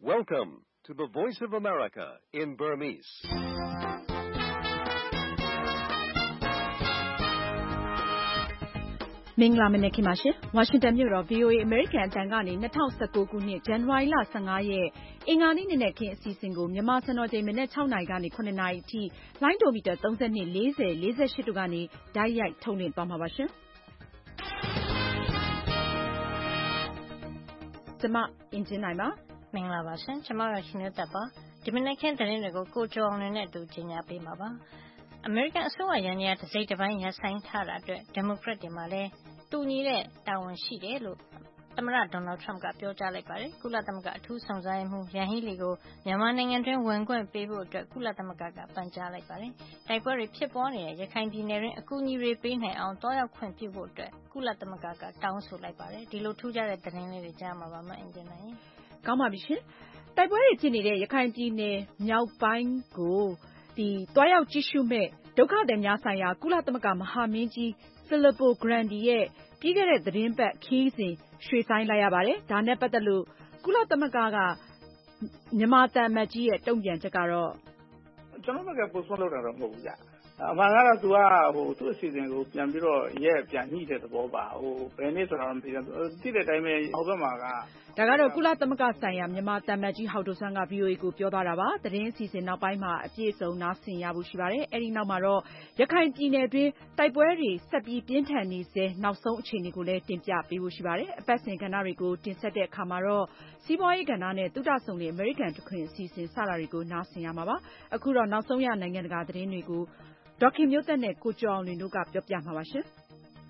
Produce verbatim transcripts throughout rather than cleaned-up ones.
Welcome to the Voice of America in Burmese. ။မင်္ဂလာမနက်ခင်းပါရှင်။ ဝါရှင်တန်မြို့တော် ဗွီအိုအေ အမေရိကန်အသံကနေ၂၀၁၉ခုနှစ် ဇန်နဝါရီလ၁၅ရက်အင်္ဂါနေ့နံနက်ခင်းအစီအစဉ်ကိုမြန်မာစံတော်ချိန်မနက်၆နာရီကနေ၇နာရီအထိလိုင်းဒိုမီတာ၃၂ ၊၄၀၊၄၈တို့ကနေတိုက်ရိုက်ထုတ်လွှင့်သွားမှာပါရှင်။ကျမအင်ဂျင်နိုင်ပါ။မင်္ဂလာပါရှင်။ကျမတို့ရှင်သက်ပါ။ဒီမနက်ခင်းသတင်းတွေကိုကိုကျော်အောင်နဲ့အတူကြီးညာပေးမှာပါ။အမေရိကန်အစိုးရရန်ရာတစိမ့်တစ်ပိုင်းရပ်ဆိုင်ထားတာအတွက်ဒီမိုကရက်တွေမှာလည်းတူညီတဲ့တာဝန်ရှိတယ်လို့သမ္မတဒေါ်နယ်ထရမ့်ကပြောကြားလိုက်ပါတယ်။ကုလသမဂ္ဂအထူးဆောင်စားမှုရန်ဟီလီကိုမြန်မာနိုင်ငံတွင်းဝင်ခွင့်ပေးဖို့အတွက်ကုလသမဂ္ဂကပန်ကြားလိုက်ပါတယ်။တိုက်ပွဲတွေဖြစ်ပေါ်နေတဲ့ရခိုင်ပြည်နယ်တွင်အကူအညီတွေပေးနိုင်အောင်တွားရောက်ခွင့်ပြုဖို့အတွက်ကုလသမဂ္ဂကတောင်းဆိုလိုက်ပါတယ်။ဒီလိုထူးခြားတဲ့သတင်းလေးတွေကြားမှာပါမအင်ဂျင်နိုင်။ကောင်းပါပြီရှင်။တိုက်ပွဲတွေဖြစ်နေတဲ့ရခိုင်ပြည်နယ်မြောက်ပိုင်းကိုဒီတွားရောက်ကြည့်ရှုမဲ့ဒုက္ခသည်များဆိုင်ရာကုလသမဂ္ဂမဟာမင်းကြီး Filippo Grandi ရဲ့ပြီးခဲ့တဲ့သတင်းပတ်ခရီးစဉ်ရွှေ့ဆိုင်းလိုက်ရပါတယ်။ဒါနဲ့ပတ်သက်လို့ကုလသမဂ္ဂကမြန်မာသံအမတ်ကြီးရဲ့တုံ့ပြန်ချက်ကတော့ကျွန်တော်ဘက်ကပို့ဆုံးလောက်တာတော့မဟုတ်ဘူးကြ။အမှန်ကတော့သူကဟိုသူ့အစီအစဉ်ကိုပြန်ပြီးတော့ရဲပြန်ညှိတဲ့သဘောပါဟိုဘယ်နည်းဆိုတော့မသိဘူး။တိတဲ့အတိုင်းပဲဟိုဘက်မှာကဒါကတော့ကုလသမဂ္ဂဆိုင်ရာမြန်မာသံအမတ်ကြီးဟောက်ဒိုဆွမ်းက ဗွီအိုအေကိုပြောသွားတာပါ။သတင်းအစီအစဉ်နောက်ပိုင်းမှာအပြည့်အစုံနားဆင်ရဖို့ရှိပါတယ်။အဲဒီနောက်မှာတော့ရခိုင်ပြည်နယ်တွင်းတိုက်ပွဲတွေဆက်ပြီးပြင်းထန်နေစေနောက်ဆုံးအခြေအနေကိုလည်းတင်ပြပေးဖို့ရှိပါတယ်။အပတ်စဉ်ကဏ္ဍတွေကိုတင်ဆက်တဲ့အခါမှာတော့စီးပွားရေးကဏ္ဍနဲ့သုတဆုံလေအမေရိကန်တခွင်အစီအစဉ်စတာတွေကိုနားဆင်ရမှာပါ။အခုတော့နောက်ဆုံးရနိုင်ငံတကာသတင်းတွေကိုဒေါက်ခင်မျိုးသက်နဲ့ကိုကျော်အောင်လွင်တို့ကပြောပြမှာပါရှင်။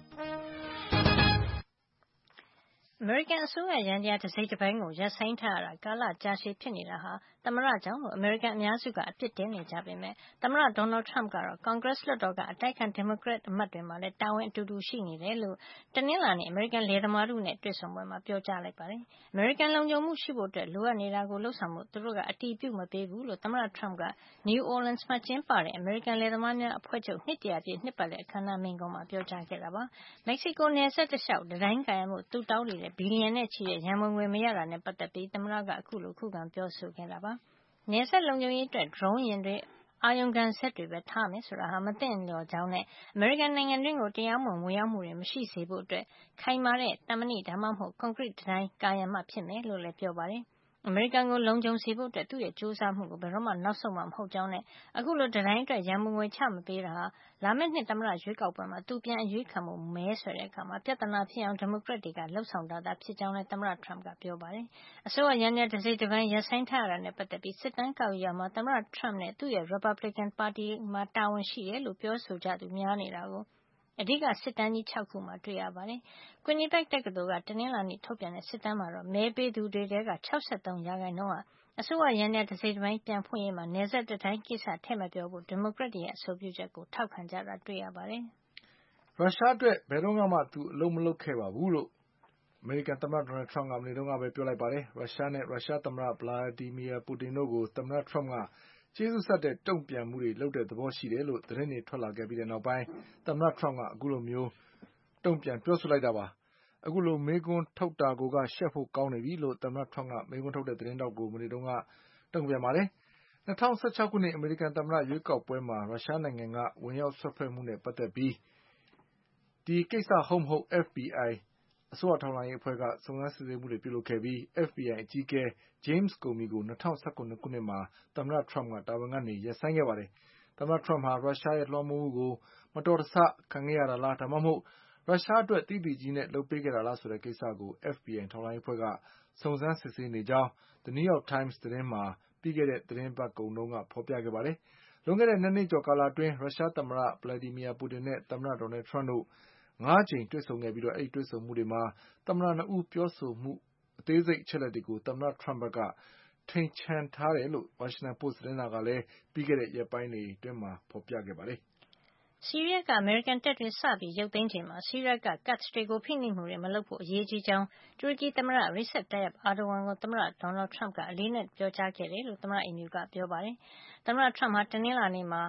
အမေရိကန်အစိုးရရန်ရာတစိမ့်တစ်ပိုင်းကိုရပ်ဆိုင်းထားရတာကာလကြာရှည်ဖြစ်နေတာဟာသမ္မတကြောင့်လို့အမေရိကန်အများစုကအပြစ်တင်နေကြပေမဲ့သမ္မတဒေါ်နယ်ထရမ့်ကတော့ကွန်ဂရက်လွှတ်တော်ကအတိုက်ခံဒီမိုကရက်အမတ်တွေမှာလည်းတာဝန်အတူတူရှိနေတယ်လို့တနင်္လာနေ့အမေရိကန်လယ်သမားတို့နဲ့တွေ့ဆုံပွဲမှာပြောကြားလိုက်ပါတယ်။အမေရိကန်လုံခြုံမှုရှိဖို့အတွက်လိုအပ်နေတာကိုလှုပ်ဆောင်မှုသူတို့ကအတီးပြုတ်မပေးဘူးလို့သမ္မတထရမ့်က New Orleans မှာကျင်းပတဲ့အမေရိကန်လယ်သမားများအဖွဲ့ချုပ်နှစ်တရာပြည့်နှစ်ပတ်လည်အခမ်းအနားမိန့်ခွန်းမှာပြောကြားခဲ့တာပါ။မက္ကဆီကိုနယ်စပ်တလျှောက်တံတိုင်းကာရံမှုသူတောင်းနေတဲ့ဘီလီယံနဲ့ချီတဲ့ရန်ပုံငွေမရတာနဲ့ပတ်သက်ပြီးသမ္မတကအခုလိုခုခံပြောဆိုခဲ့တာပါ။နယ်စပ်လုံခြုံရေးအတွက် drone ယာဉ်တွေအာရုံခံစက်တွေပဲထားမယ်ဆိုတာဟာမသင့်လျော်ကြောင်းနဲ့အမေရိကန်နိုင်ငံတွင်းကိုတရားမဝင်ဝင်ရောက်မှုတွေမရှိစေဖို့အတွက်ခိုင်မာတဲ့တမဏိဒါမှမဟုတ်ကွန်ကရစ်တံတိုင်းကာရံမှဖြစ်မယ်လို့လည်းပြောပါတယ်။အမေရိကန်ကိုလုံခြုံစေဖို့အတွက်သူ့ရဲ့ကြိုးစားမှုကိုဘယ်တော့မှနောက်ဆုတ်မှာမဟုတ်ကြောင်းနဲ့အခုလိုတံတိုင်းအတွက်ရန်ပုံငွေချမပေးတာဟာလာမယ့်နှစ်သမ္မတရွေးကောက်ပွဲမှာသူပြန်အရွေးခံမှုမဲဆွယ်တဲ့အခါမှာပြဿနာဖြစ်အောင်ဒီမိုကရက်တွေကလှုပ်ဆောင်တာသာဖြစ်ကြောင်းလည်းသမ္မတထရမ့်ကပြောပါတယ်။အစိုးရရန်ရာတစိမ့်တစ်ပိုင်းရပ်ဆိုင်းထားရတာနဲ့ပတ်သက်ပြီးစစ်တမ်းကောက်ယူရမှာသမ္မတထရမ့်နဲ့သူ့ရဲ့ Republican ပါတီမှာတာဝန်ရှိတယ်လို့ပြောဆိုကြသူများနေတာကိုအဓိကစစ်တမ်းကြီး၆ခုမှာတွေ့ရပါတယ်။ Quinnipiac တက္ကသိုလ်ကတနင်္လာနေ့ထုတ်ပြန်တဲ့စစ်တမ်းမှာတော့မဲပေးသူတွေထဲက၆၃ရာခိုင်နှုန်းဟာအစိုးရရန်ရာတစိမ့်တစ်ပိုင်းပြန်ဖွင့်ရေးမှာနယ်စပ်တံတိုင်းကိစ္စထည့်မပြောဖို့ဒီမိုကရက်တွေရဲ့အဆိုပြုချက်ကိုထောက်ခံကြတာတွေ့ရပါတယ်။ရုရှားအတွက်ဘယ်တော့မှသူအလုပ်မလုပ်ခဲ့ပါဘူးလို့အမေရိကန်သမ္မတဒေါ်နယ်ထရမ့်ကမနေ့တုန်းကပဲပြောလိုက်ပါတယ်။ရုရှားနဲ့ရုရှားသမ္မတဗလာဒီမီယာပူတင်တို့ကိုသမ္မတထရမ့်ကကျေးဇူးဆက်တဲ့တုံ့ပြန်မှုတွေလုပ်တဲ့သဘောရှိတယ်လို့သတင်းတွေထွက်လာခဲ့ပြီးတဲ့နောက်ပိုင်းသမ္မတထရမ့်ကအခုလိုမျိုးတုံ့ပြန်ပြောဆိုလိုက်တာပါ။အခုလိုမေးခွန်းထုတ်တာကိုကရှက်ဖို့ကောင်းနေပြီလို့သမ္မတထရမ့်ကမေးခွန်းထုတ်တဲ့သတင်းတောက်ကိုမနေ့တုန်းကတုံ့ပြန်ပါတယ်။၂၀၁၆ခုနှစ်အမေရိကန်သမ္မတရွေးကောက်ပွဲမှာရုရှားနိုင်ငံကဝင်ရောက်စွက်ဖက်မှုနဲ့ပတ်သက်ပြီးဒီကိစ္စဟုတ်မဟုတ် F B I အစိုးရထောက်လှမ်းရေးအဖွဲ့ကစုံစမ်းစစ်ဆေးမှုတွေပြုလုပ်ခဲ့ပြီး F B I အကြီးအကဲ James Comey ကို၂၀၁၇ခုနှစ်မှာသမ္မတထရမ့်ကတာဝန်ကနေရပ်ဆိုင်းခဲ့ပါတယ်။သမ္မတထရမ့်ဟာရုရှားရဲ့လွှမ်းမိုးမှုကိုမတော်တဆခံခဲ့ရတာလားဒါမှမဟုတ်ရုရှားအတွက်သိသိကြီးနဲ့လုပ်ပေးခဲ့တာလားဆိုတဲ့ကိစ္စကို F B I ထောက်လှမ်းရေးအဖွဲ့ကစုံစမ်းစစ်ဆေးနေကြောင်း The New York Times သတင်းမှာပြီးခဲ့တဲ့သတင်းပတ်ကုန်တုန်းကဖေါ်ပြခဲ့ပါတယ်။လွန်ခဲ့တဲ့နှစ်နှစ်ကျော်ကာလအတွင်းရုရှားသမ္မတဗလာဒီမီယာပူတင်နဲ့သမ္မတဒေါ်နယ်ထရမ့်တို့ငါးကြိမ်တွေ့ဆုံခဲ့ပြီးအဲဒီတွေ့ဆုံမှုတွေမှာသမ္မတနှစ်ဦးပြောဆိုမှုအသေးစိတ်အချက်အလက်တွေကိုသမ္မတထရမ့်ဘက်ကထိန်ချန်ထားတယ်လို့ Washington Post သတင်းစာကလည်းပြီးခဲ့တဲ့ရက်ပိုင်းတွေအတွင်းမှာဖေါ်ပြခဲ့ပါတယ်။ဆီးရီးယားကအမေရိကန်တပ်တွေစပြီးရုပ်သိမ်းချိန်မှာဆီးရီးယားကကတ်တွေကိုဖိနှိပ်မှုတွေမလုပ်ဖို့အရေးကြီးကြောင်းတူရကီသမ္မတ Recep Tayyip Erdogan ကိုသမ္မတဒေါ်နယ်ထရမ့်ကအလေးအနက်ပြောကြားခဲ့တယ်လို့သမ္မတအိမ်ဖြူကပြောပါတယ်။သမ္မတထရမ့်ဟာတနင်္လာနေ့မှာ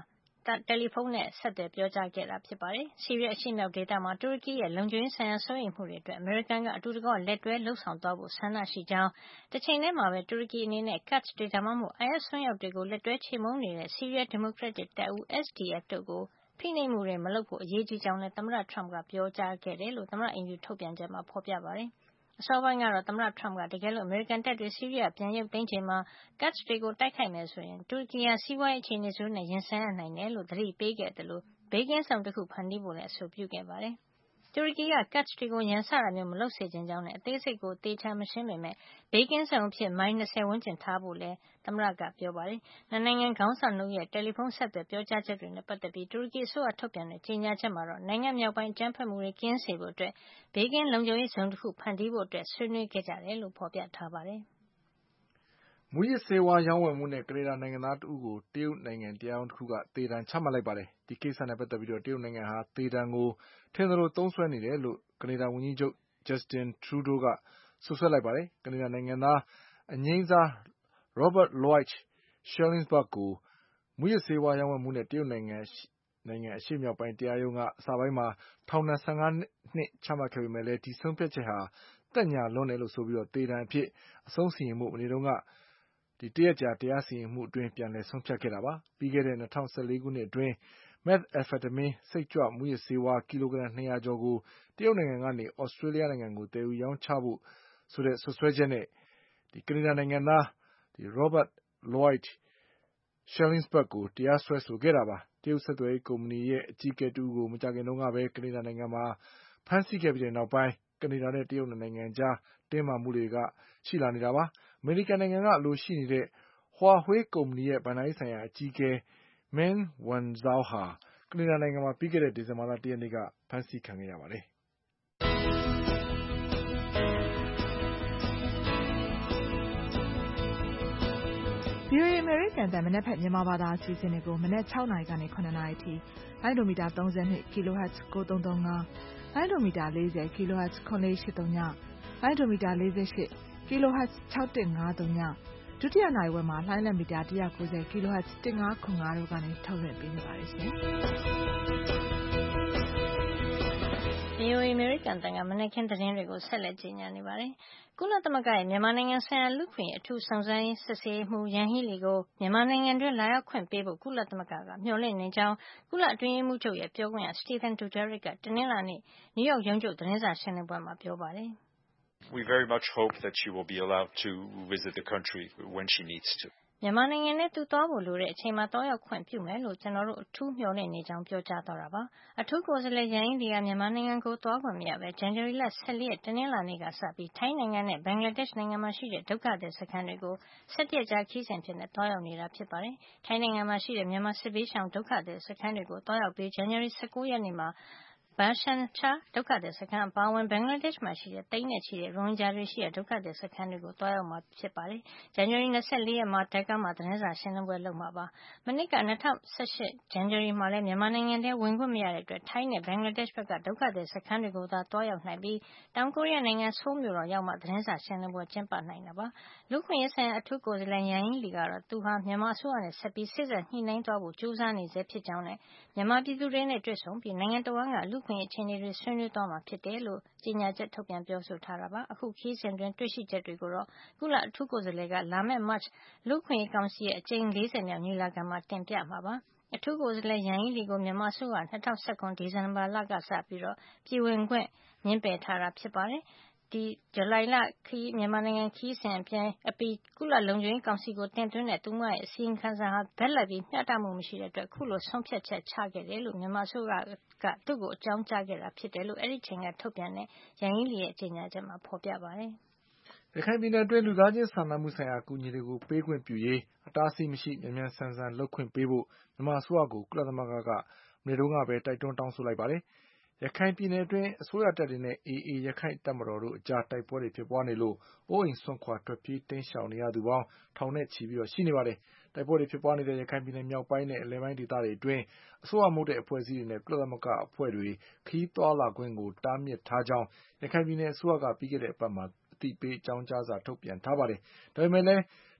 တယ်လီဖုန်းနဲ့ဆက်သွယ်ပြောကြားခဲ့တာဖြစ်ပါတယ်။ ဆီးရီးယားအရှေ့မြောက်ဒေသမှာတူရကီရဲ့လုံခြုံရေးဆိုင်ရာစိုးရိမ်မှုတွေအတွက်အမေရိကန်ကအတူတကွလက်တွဲလုပ်ဆောင်သွားဖို့ဆန္ဒရှိကြောင်းတချိန်တည်းမှာပဲတူရကီအနေနဲ့ Kurds တွေဒါမှမဟုတ် အိုင်အက်စ်စွန်းရောက်တွေကိုလက်တွဲချေမှုန်းနေတဲ့ဆီးရီးယားဒီမိုကရက်တစ်တပ်ဦး S D F တို့ကိုဖိနှိပ်မှုတွေမလုပ်ဖို့အရေးကြီးကြောင်းလည်းသမ္မတ Trump ကပြောကြားခဲ့တယ်လို့သမ္မတအိမ်ဖြူထုတ်ပြန်ချက်မှာဖေါ်ပြပါတယ်။အစောပိုင်းကတော့သမ္မတ Trump ကတကယ်လို့အမေရိကန်တပ်တွေဆီးရီးယားပြန်ရုပ်သိမ်းချိန်မှာ Kurds တွေကိုတိုက်ခိုက်မယ်ဆိုရင်တူရကီဟာစီးပွားရေးအခြေအနေဆိုးနဲ့ရင်ဆိုင်ရနိုင်တယ်လို့သတိပေးခဲ့သလိုဘေးကင်းဆုံတခုဖန်တီးဖို့လည်းအဆိုပြုခဲ့ပါတယ်။တူရကီက Kurds တွေကိုရန်စတာမျိုးမလုပ်စေချင်ကြောင်းနဲ့အသေးစိတ်ကိုသေချာမရှင်းပေမယ့်ဘေးကင်းဆုံအဖြစ်မိုင်၂၀ဝန်းကျင်ထားဖို့လည်းသမ္မတကပြောပါတယ်။နှစ်နိုင်ငံခေါင်းဆောင်နှစ်ဦးရဲ့တယ်လီဖုန်းဆက်သွယ်ပြောကြားချက်တွေနဲ့ပတ်သက်ပြီးတူရကီအစိုးရထုတ်ပြန်တဲ့ကြေညာချက်မှာတော့နိုင်ငံမြောက်ပိုင်းအကြမ်းဖက်မှုတွေကင်းစေဖို့အတွက်ဘေးကင်းလုံခြုံရေးဇုံတခုဖန်တီးဖို့အတွက်ဆွေးနွေးခဲ့ကြတယ်လို့ဖေါ်ပြထားပါတယ်။မူးယစ်ဆေးဝါးရောင်းဝယ်မှုနဲ့ကနေဒါနိုင်ငံသားတဦးကိုတရုတ်နိုင်ငံတရားရုံးတခုကသေဒဏ်ချမှတ်လိုက်ပါတယ်။ဒီကိစ္စနဲ့ပတ်သက်ပြီးတရုတ်နိုင်ငံဟာသေဒဏ်ကိုထင်သလိုသုံးစွဲနေတယ်လို့ကနေဒါဝန်ကြီးချုပ် Justin Trudeau ကစွပ်စွဲလိုက်ပါတယ်။ကနေဒါနိုင်ငံသားအငြိမ်းစား Robert Lloyd Schellenberg ကိုမူးယစ်ဆေးဝါးရောင်းဝယ်မှုနဲ့တရုတ်နိုင်ငံအရှေ့မြောက်ပိုင်းတရားရုံးကအစပိုင်းမှာထောင်ဒဏ်၁၅နှစ်ချမှတ်ခဲ့ပေမဲ့လည်းဒီဆုံးဖြတ်ချက်ဟာသက်ညှာလွန်းတယ်လို့ဆိုပြီးသေဒဏ်အဖြစ်အဆုံးစီရင်ဖို့မနေ့တုန်းကတရက်ကြာတရားစီရင်မှုအတွင်းပြန်လည်ဆုံးဖြတ်ခဲ့တာပါ။ပြီးခဲ့တဲ့၂၀၁၄ခုနှစ်အတွင်း methamphetamine စိတ်ကြွမူးယစ်ဆေးဝါးကီလိုဂရမ်နှစ်ရာကျော်ကိုတရုတ်နိုင်ငံကနေသြစတေးလျနိုင်ငံကိုသယ်ယူရောင်းချဖို့ဆိုတဲ့စွပ်စွဲချက်နဲ့ကနေဒါနိုင်ငံသား Robert Lloyd Schellenberg ကိုတရားစွဲဆိုခဲ့တာပါ။တရုတ်ဆက်သွယ်ရေးကုမ္ပဏီရဲ့အကြီးအကဲတဦးကိုမကြာခင်တုန်းကပဲကနေဒါနိုင်ငံမှာဖမ်းဆီးခဲ့ပြီးနောက်ပိုင်းကနေဒါနဲ့တရုတ်နှစ်နိုင်ငံကြားတင်းမာမှုတွေရှိလာနေတာပါ။အမေရိကန်နိုင်ငံကအလိုရှိနေတဲ့ Huawei ကုမ္ပဏီရဲ့ဘဏ္ဍာရေးဆိုင်ရာအကြီးအကဲ Meng Wanzhou ဟာကနေဒါနိုင်ငံမှာပြီးခဲ့တဲ့ဒီဇင်ဘာလတရက်နေ့ကဖမ်းဆီးခံခဲ့ရပါတယ်။ V O A အမေရိကန်အသံမနက်ဖြန်မြန်မာဘာသာအစီအစဉ်တွေကိုမနက်၆နာရီကနေ၇နာရီထိလိုင်းဒိုမီတာ၃၂ kHz ၉၃၃၅လိုင်းဒိုမီတာ၄၀ kHz ၇၄၈၃ညလိုင်းဒိုမီတာ၄၈ kHz ၆၁၅၃ညဒုတိယနာရီဝက်မှာလိုင်းလက်မီတာ၁၉၀ kHz ၁၅၇၅တို့ကနေထုတ်လွှင့်ပေးနေပါတယ်ရှင်။ V O A အမေရိကန်အသံကမနက်ခင်းသတင်းတွေကိုဆက်လက်ကြေညာနေပါတယ်။ကုလသမဂ္ဂရဲ့မြန်မာနိုင်ငံဆိုင်ရာလူ့အခွင့်အရေးအထူးစုံစမ်းရေးစစ်ဆေးရေးမှူးယန်ဟီးလီကိုမြန်မာနိုင်ငံတွင်းလာရောက်ခွင့်ပေးဖို့ကုလသမဂ္ဂကမျှော်လင့်နေကြောင်းကုလအတွင်းရေးမှူးချုပ်ရဲ့ပြောခွင့်ရ Stephane Dujarric ကတနင်္လာနေ့နယူးယောက်ရုံးချုပ်သတင်းစာရှင်းလင်းပွဲမှာပြောပါတယ်။ We very much hope that she will be allowed to visit the country when she needs to. မြန်မာနိုင်ငံထဲသူသွားဖို့လိုတဲ့အချိန်မှာသွားရောက်ခွင့်ပြုမယ်လို့ကျနော်တို့အထူးမျှော်လင့်နေကြောင်းပြောကြားသွားတာပါ။အထူးကိုယ်စားလှယ်ယန်ဟီးလီကမြန်မာနိုင်ငံကိုသွားခွင့်မရပဲဇန်နဝါရီလ၁၄ရက်တနင်္လာနေ့ကစပြီးထိုင်းနိုင်ငံနဲ့ဘင်္ဂလားဒေ့ရှ်နိုင်ငံမှာရှိတဲ့ဒုက္ခသည်စခန်းတွေကို၁၁ရက်ကြာခရီးစဉ်အဖြစ်သွားရောက်နေတာဖြစ်ပါတယ်။ထိုင်းနိုင်ငံမှာရှိတဲ့မြန်မာစစ်ဘေးရှောင်ဒုက္ခသည်စခန်းတွေကိုသွားရောက်ပြီးဇန်နဝါရီ၁၉ရက်နေ့မှာBhasan Char ဒုက္ခသည်စခန်းအပါအဝင်ဘင်္ဂလားဒေ့ရှ်မှာရှိတဲ့သိန်းနဲ့ချီတဲ့ရိုဟင်ဂျာတွေရှိတဲ့ဒုက္ခသည်စခန်းတွေကိုသွားရောက်မှာဖြစ်ပါတယ်။ဇန်နဝါရီ၂၄ရက်မှာDhakaမှာသတင်းစာရှင်းလင်းပွဲလုပ်မှာပါ။မနှစ်က၂၀၁၈ဇန်နဝါရီမှာလည်းမြန်မာနိုင်ငံထဲဝင်ခွင့်မရတဲ့အတွက်ထိုင်းနဲ့ဘင်္ဂလားဒေ့ရှ်ဘက်ကဒုက္ခသည်စခန်းတွေကိုသာသွားရောက်နိုင်ပြီးတောင်ကိုရီးယားနိုင်ငံဆိုးလ်မြို့တော်ရောက်မှသတင်းစာရှင်းလင်းပွဲကျင်းပနိုင်တာပါ။လူ့အခွင့်အရေးဆိုင်ရာအထူးကိုယ်စားလှယ်ယန်ဟီးလီကတော့သူဟာမြန်မာအစိုးရနဲ့ဆက်ပြီးစေ့စပ်ညှိနှိုင်းသွားဖို့ကြိုးစားနေဆဲဖြစ်ကြောင်းနဲ့မြန်မာပြည်သူတွေနဲ့တွေ့ဆုံပြီးနိုင်ငံတဝန်းကလူ့အခွင့်အရေးအခြေအနေတွေဆွေးနွေးသွားမှာဖြစ်တယ်လို့ကြေညာချက်ထုတ်ပြန်ပြောဆိုထားတာပါ။အခုခရီးစဉ်အတွင်းတွေ့ရှိချက်တွေကိုတော့ကုလအထူးကိုယ်စားလှယ်ကလာမယ့်မတ်လူ့အခွင့်အရေးကောင်စီရဲ့အကြိမ်၄၀မြောက်ညီလာခံမှာတင်ပြမှာပါ။အထူးကိုယ်စားလှယ်ယန်ဟီးလီကိုမြန်မာအစိုးရ၂၀၁၇ဒီဇင်ဘာလကစပြီးပြည်ဝင်ခွင့်ငြင်းပယ်ထားတာဖြစ်ပါတယ်။ဒီဇူလိုင်လမြန်မာနိုင်ငံခရီးစဉ်အပြီးကုလလုံခြုံရေးကောင်စီကိုတင်သွင်းတဲ့သူမရဲ့အစီရင်ခံစာဟာဘက်လိုက်ပြီးမျှတမှုမရှိတဲ့အတွက်အခုလိုဆုံးဖြတ်ချက်ချခဲ့တယ်လို့မြန်မာအစိုးရကသူ့ကိုအကြောင်းကြားခဲ့တာဖြစ်တယ်လို့အဲဒီအချိန်ကထုတ်ပြန်တဲ့ယန်ဟီးလီရဲ့ကြေညာချက်မှာဖေါ်ပြပါတယ်။ရခိုင်ပြည်နယ်အတွင်းလူသားချင်းစာနာမှုဆိုင်ရာအကူအညီတွေကိုပေးခွင့်ပြုရေးအတားအဆီးမရှိမြန်မြန်ဆန်ဆန်လုပ်ခွင့်ပေးဖို့မြန်မာအစိုးရကိုကုလသမဂ္ဂကမနေ့တုန်းကပဲတိုက်တွန်းတောင်းဆိုလိုက်ပါတယ်။ရခိုင်ပြည်နယ်အတွင်းအစိုးရတပ်တွေနဲ့ အေအေရခိုင်တပ်မတော်တို့အကြားတိုက်ပွဲတွေဖြစ်ပွားနေလို့အိုးအိမ်စွန့်ခွာထွက်ပြေးတိမ်းရှောင်နေရသူပေါင်းထောင်နဲ့ချီရှိနေပါတယ်။တိုက်ပွဲတွေဖြစ်ပွားနေတဲ့ရခိုင်ပြည်နယ်မြောက်ပိုင်းနဲ့အလယ်ပိုင်းဒေသတွေအတွင်းအစိုးရမဟုတ်တဲ့အဖွဲ့အစည်းတွေနဲ့ကုလသမဂ္ဂအဖွဲ့တွေခရီးသွားလာခွင့်ကိုတားမြစ်ထားကြောင်းရခိုင်ပြည်နယ်အစိုးရကပြီးခဲ့တဲ့အပတ်မှာအသိပေးအကြောင်းကြားစာထုတ်ပြန်ထားပါတယ်။ဒါပေမဲ့လည်း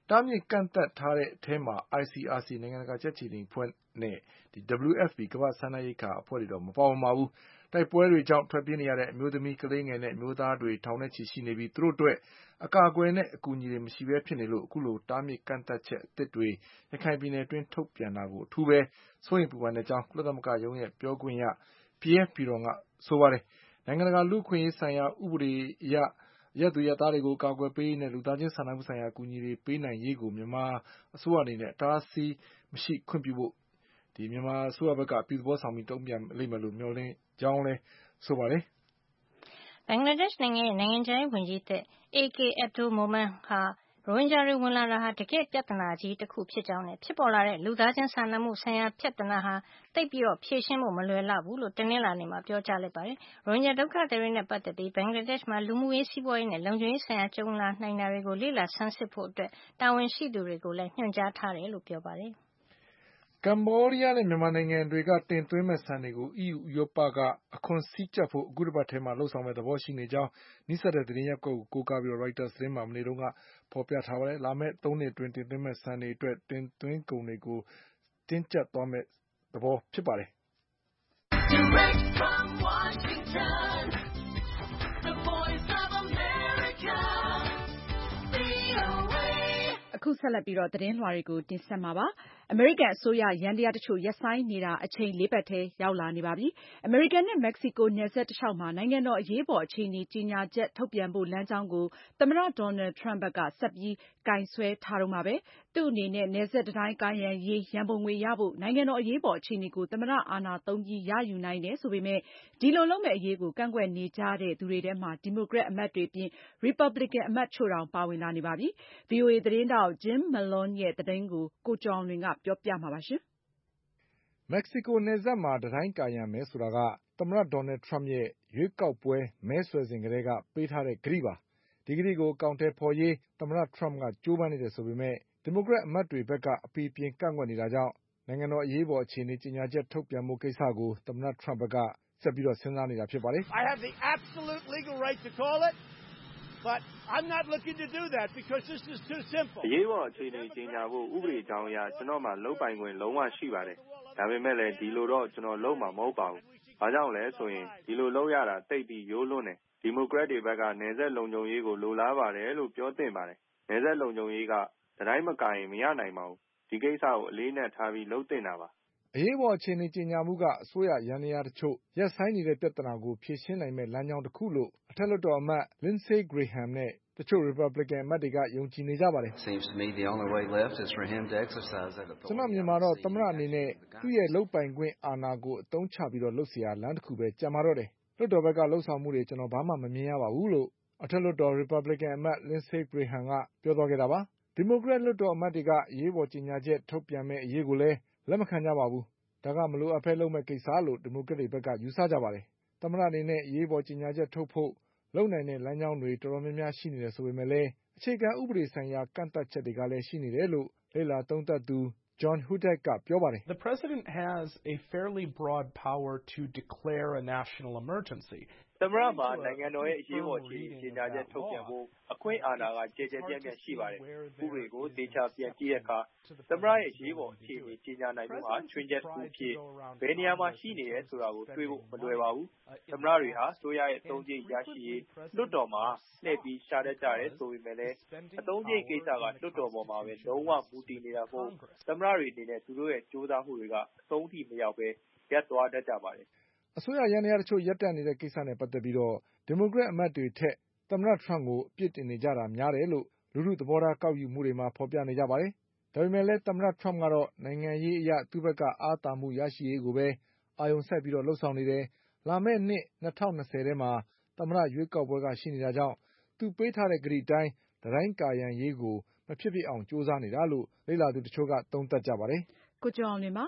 တားမြစ်ကန့်သတ်ထားတဲ့အထဲမှာ I C R C နိုင်ငံတကာကြက်ခြေနီအဖွဲ့နဲ့ W F P ကမ္ဘာ့စားနပ်ရိက္ခာအဖွဲ့တွေတော့မပါဝင်ပါဘူး။ တိုက်ပွဲတွေကြောင့်ထွက်ပြေးနေရတဲ့အမျိုးသမီးကလေးငယ်နဲ့အမျိုးသားတွေထောင်နဲ့ချီရှိနေပြီးသူတို့အတွက်အကာအကွယ်နဲ့အကူအညီတွေမရှိဘဲဖြစ်နေလို့အခုလိုတားမြစ်ကန့်သတ်ချက်အသစ်တွေရခိုင်ပြည်နယ်အတွင်းထုတ်ပြန်တာကိုအထူးပဲစိုးရိမ်ပူပန်တဲ့အကြောင်းကုလသမဂ္ဂရုံးရဲ့ပြောခွင့်ရ Pierre Peron ကဆိုပါတယ်။နိုင်ငံတကာလူ့အခွင့်အရေးဆိုင်ရာဥပဒေအရအရပ်သူအရပ်သားတွေကိုကာကွယ်ပေးရေးနဲ့လူသားချင်းစာနာမှုဆိုင်ရာအကူအညီတွေပေးနိုင်ရေးကိုမြန်မာအစိုးရအနေနဲ့အတားအဆီးမရှိခွင့်ပြုဖို့မြန်မာအစိုးရဘက်ကအပြုသဘောဆောင်ပြီးတုံ့ပြန်လိမ့်မယ်လို့မျှော်လင့်ကြောင်းလည်းဆိုပါတယ်။ဘင်္ဂလားဒေ့ရှ်နိုင်ငံရဲ့နိုင်ငံခြားရေးဝန်ကြီးသစ် A K Abdul Momen ဟာ ရိုဟင်ဂျာတွေဝင်လာတာဟာတကယ့်ပြဿနာကြီးတခုဖြစ်ကြောင်းနဲ့ဖြစ်ပေါ်လာတဲ့လူသားချင်းစာနာမှုဆိုင်ရာပြဿနာဟာသိပ်ပြီးဖြေရှင်းဖို့မလွယ်လှဘူးလို့တနင်္လာနေ့မှာပြောကြားလိုက်ပါတယ်။ရိုဟင်ဂျာဒုက္ခသည်တွေနဲ့ပတ်သက်ပြီးဘင်္ဂလားဒေ့ရှ်မှာလူမှုရေးစီးပွားရေးနဲ့လုံခြုံရေးဆိုင်ရာကြုံလာနိုင်တာတွေကိုလေ့လာဆန်းစစ်ဖို့တာဝန်ရှိသူတွေကိုလည်းညွှန်ကြားထားတယ်လို့ပြောပါတယ်။ကမ္ဘောဒီးယားနဲ့မြန်မာနိုင်ငံတွေကတင်သွင်းမဲ့ဆန်တွေကိုအီးယူဥရောပကအခွန်စည်းကျပ်ဖို့အခုတပတ်ထဲမှာလုပ်ဆောင်မဲ့သဘောရှိနေကြောင်းနီးစပ်တဲ့သတင်းရပ်ကွက်ကိုကိုးကားပြီးရိုက်တာသတင်းမှာမနေ့တုန်းကဖေါ်ပြထားပါတယ်။လာမဲ့သုံးနှစ်အတွင်းတင်သွင်းမဲ့ဆန်တွေအတွက်တင်သွင်းကုန်တွေကိုတင်းကျပ်သွားမဲ့သဘောဖြစ်ပါတယ်။ VOA အခုဆက်လက်ပြီးသတင်းလွှာတွေကိုတင်ဆက်မှာပါ။အမေရိကန်အစိုးရယန္တရားတချို့ရပ်ဆိုင်းနေတာအချိန်လေးပတ်ထဲရောက်လာနေပါပြီ။အမေရိကန်နဲ့မက္ကဆီကိုနယ်စပ်တလျှောက်မှာနိုင်ငံတော်အရေးပေါ်အခြေအနေကြေညာချက်ထုတ်ပြန်ဖို့လမ်းကြောင်းကိုသမ္မတ Donald Trump ဘက်ကဆက်ပြီးကိုင်စွဲထားတုန်းပါပဲ။သူ့အနေနဲ့နယ်စပ်တံတိုင်းကာရံရေးရန်ပုံငွေရဖို့နိုင်ငံတော်အရေးပေါ်အခြေအနေကိုသမ္မတအာဏာသုံးပြီးရယူနိုင်တယ်ဆိုပေမဲ့ဒီလိုလုပ်မယ့်အရေးကိုကန့်ကွက်နေကြတဲ့သူတွေထဲမှာဒီမိုကရက်အမတ်တွေအပြင်ရီပတ်ဘလစ်ကန်အမတ်တချို့တောင်ပါဝင်လာနေပါပြီ။ VOA သတင်းထောက် Jim Malone ရဲ့သတင်းကိုကိုကျော်အောင်လွင်ကပြောပြမှာပါ။မက္ကဆီကိုနယ်စပ်မှာတံတိုင်းကာရံမယ်ဆိုတာကသမ္မတ Donald Trump ရဲ့ရွေးကောက်ပွဲမဲဆွယ်စဉ်ကတည်းကပေးထားတဲ့ကတိပါ။ဒီကတိကိုအကောင်အထည်ဖေါ်ရေးသမ္မတ Trump ကကြိုးပမ်းနေတယ်ဆိုပေမဲ့ဒီမိုကရက်အမတ်တွေဘက်ကအပီအပြင်ကန့်ကွက်နေတာကြောင့်နိုင်ငံတော်အရေးပေါ်အခြေအနေကြေညာချက်ထုတ်ပြန်ဖို့ကိစ္စကိုသမ္မတ Trump ဘက်ကဆက်ပြီးစဉ်းစားနေတာဖြစ်ပါတယ်။ "အရေးပေါ်အခြေအနေကြေညာဖို့ဥပဒေကြောင်းအရကျနော့်မှာလုပ်ပိုင်ခွင့်လုံးဝရှိပါတယ်။ဒါပေမဲ့လည်းဒီလိုတော့ကျနော်လုပ်မှာမဟုတ်ပါဘူး။ဘာကြောင့်လဲဆိုရင်ဒီလိုလုပ်ရတာသိပ်ပြီးရိုးလွန်းတယ်။ဒီမိုကရက်တွေဘက်ကနယ်စပ်လုံခြုံရေးကိုလိုလားပါတယ်လို့ပြောသင့်ပါတယ်။နယ်စပ်လုံခြုံရေးကတံတိုင်းမကာရင်မရနိုင်ပါဘူး။ဒီကိစ္စကိုအလေးအနက်ထားပြီးလုပ်သင့်တာပါ။ " အရေးပေါ်အခြေအနေကြေညာမှုကအစိုးရယန္တရားတချို့ရပ်ဆိုင်းနေတဲ့ပြဿနာကိုဖြေရှင်းနိုင်မဲ့လမ်းကြောင်းတခုလို့အထက်လွှတ်တော်အမတ် Lindsey Graham နဲ့တချို့ရီပတ်ဘလစ်ကန်အမတ်တွေကယုံကြည်နေကြပါတယ်။ "ကျနော့်အမြင်မှာတော့သမ္မတအနေနဲ့သူ့ရဲ့လုပ်ပိုင်ခွင့်အာဏာကိုအသုံးချပြီးလုပ်စရာလမ်းတခုပဲကျန်ပါတော့တယ်။လွှတ်တော်ဘက်ကလုပ်ဆောင်မှုတွေကျနော်ဘာမှမမြင်ရပါဘူးလို့အထက်လွှတ်တော်ရီပတ်ဘလစ်ကန်အမတ် Lindsey Graham ကပြောသွားခဲ့တာပါ။ဒီမိုကရက်လွှတ်တော်အမတ်တွေကအရေးပေါ်ကြေညာချက်ထုတ်ပြန်မဲ့အရေးကိုလည်းလက်မခံကြပါဘူး။ဒါကမလိုအပ်ပဲလုပ်မဲ့ကိစ္စလို့ဒီမိုကရက်တွေဘက်ကယူဆကြပါတယ်။သမ္မတအနေနဲ့အရေးပေါ်ကြေညာချက်ထုတ်ဖို့လုပ်နိုင်တဲ့လမ်းကြောင်းတွေတော်တော်များများရှိနေတယ်ဆိုပေမဲ့လည်းအခြေခံဥပဒေဆိုင်ရာကန့်သတ်ချက်တွေကလည်းရှိနေတယ်လို့လေ့လာသုံးသပ်သူ John Hudak ကပြောပါတယ်။ "သမ္မတမှာနိုင်ငံတော်ရဲ့အရေးပေါ်အခြေအနေကြေညာချက်ထုတ်ပြန်ဖို့အခွင့်အာဏာကကျယ်ကျယ်ပြန့်ပြန့်ရှိပါတယ်။ဥပဒေကိုသေချာပြန်ကြည့်တဲ့အခါသမ္မတရဲ့အရေးပေါ်အခြေအနေကြေညာနိုင်မှုဟာခြွင်းချက်တခုအဖြစ်ဘယ်နေရာမှာရှိနေတယ်ဆိုတာကိုတွေ့ဖို့မလွယ်ပါဘူး။သမ္မတတွေဟာအစိုးရရဲ့အသုံးစရိတ်ရရှိရေးလွှတ်တော်မှာလှည့်ပြီးရှာတတ်ကြတယ်ဆိုပေမဲ့လည်းအသုံးစရိတ်ကိစ္စကလွှတ်တော်ပေါ်မှာပဲလုံးဝမူတည်နေတာမို့သမ္မတတွေအနေနဲ့သူတို့ရဲ့ကြိုးစားမှုတွေကအဆုံးထိမရောက်ပဲရပ်သွားတတ်ကြပါတယ်။ " အစိုးရယန္တရားတချို့ရပ်တန့်နေတဲ့ကိစ္စနဲ့ပတ်သက်ပြီးဒီမိုကရက်အမတ်တွေထက်သမ္မတ Trump ကိုအပြစ်တင်နေကြတာများတယ်လို့လူထုသဘောထားကောက်ယူမှုတွေမှာဖေါ်ပြနေကြပါတယ်။ဒါပေမဲ့လည်းသမ္မတ Trump ကတော့နိုင်ငံရေးအရသူ့ဘက်ကအားသာမှုရရှိရေးကိုပဲအာရုံစိုက်ပြီးလုပ်ဆောင်နေတယ်။လာမဲ့နှစ်၂၀၂၀ထဲမှာသမ္မတရွေးကောက်ပွဲကရှိနေတာကြောင့်သူပေးထားတဲ့ကတိအတိုင်းတံတိုင်းကာရံရေးကိုမဖြစ်ဖြစ်အောင်ကြိုးစားနေတာလို့လေ့လာသူတချို့ကသုံးသပ်ကြပါတယ်။ကိုကျော်အောင်လွင်ပါ။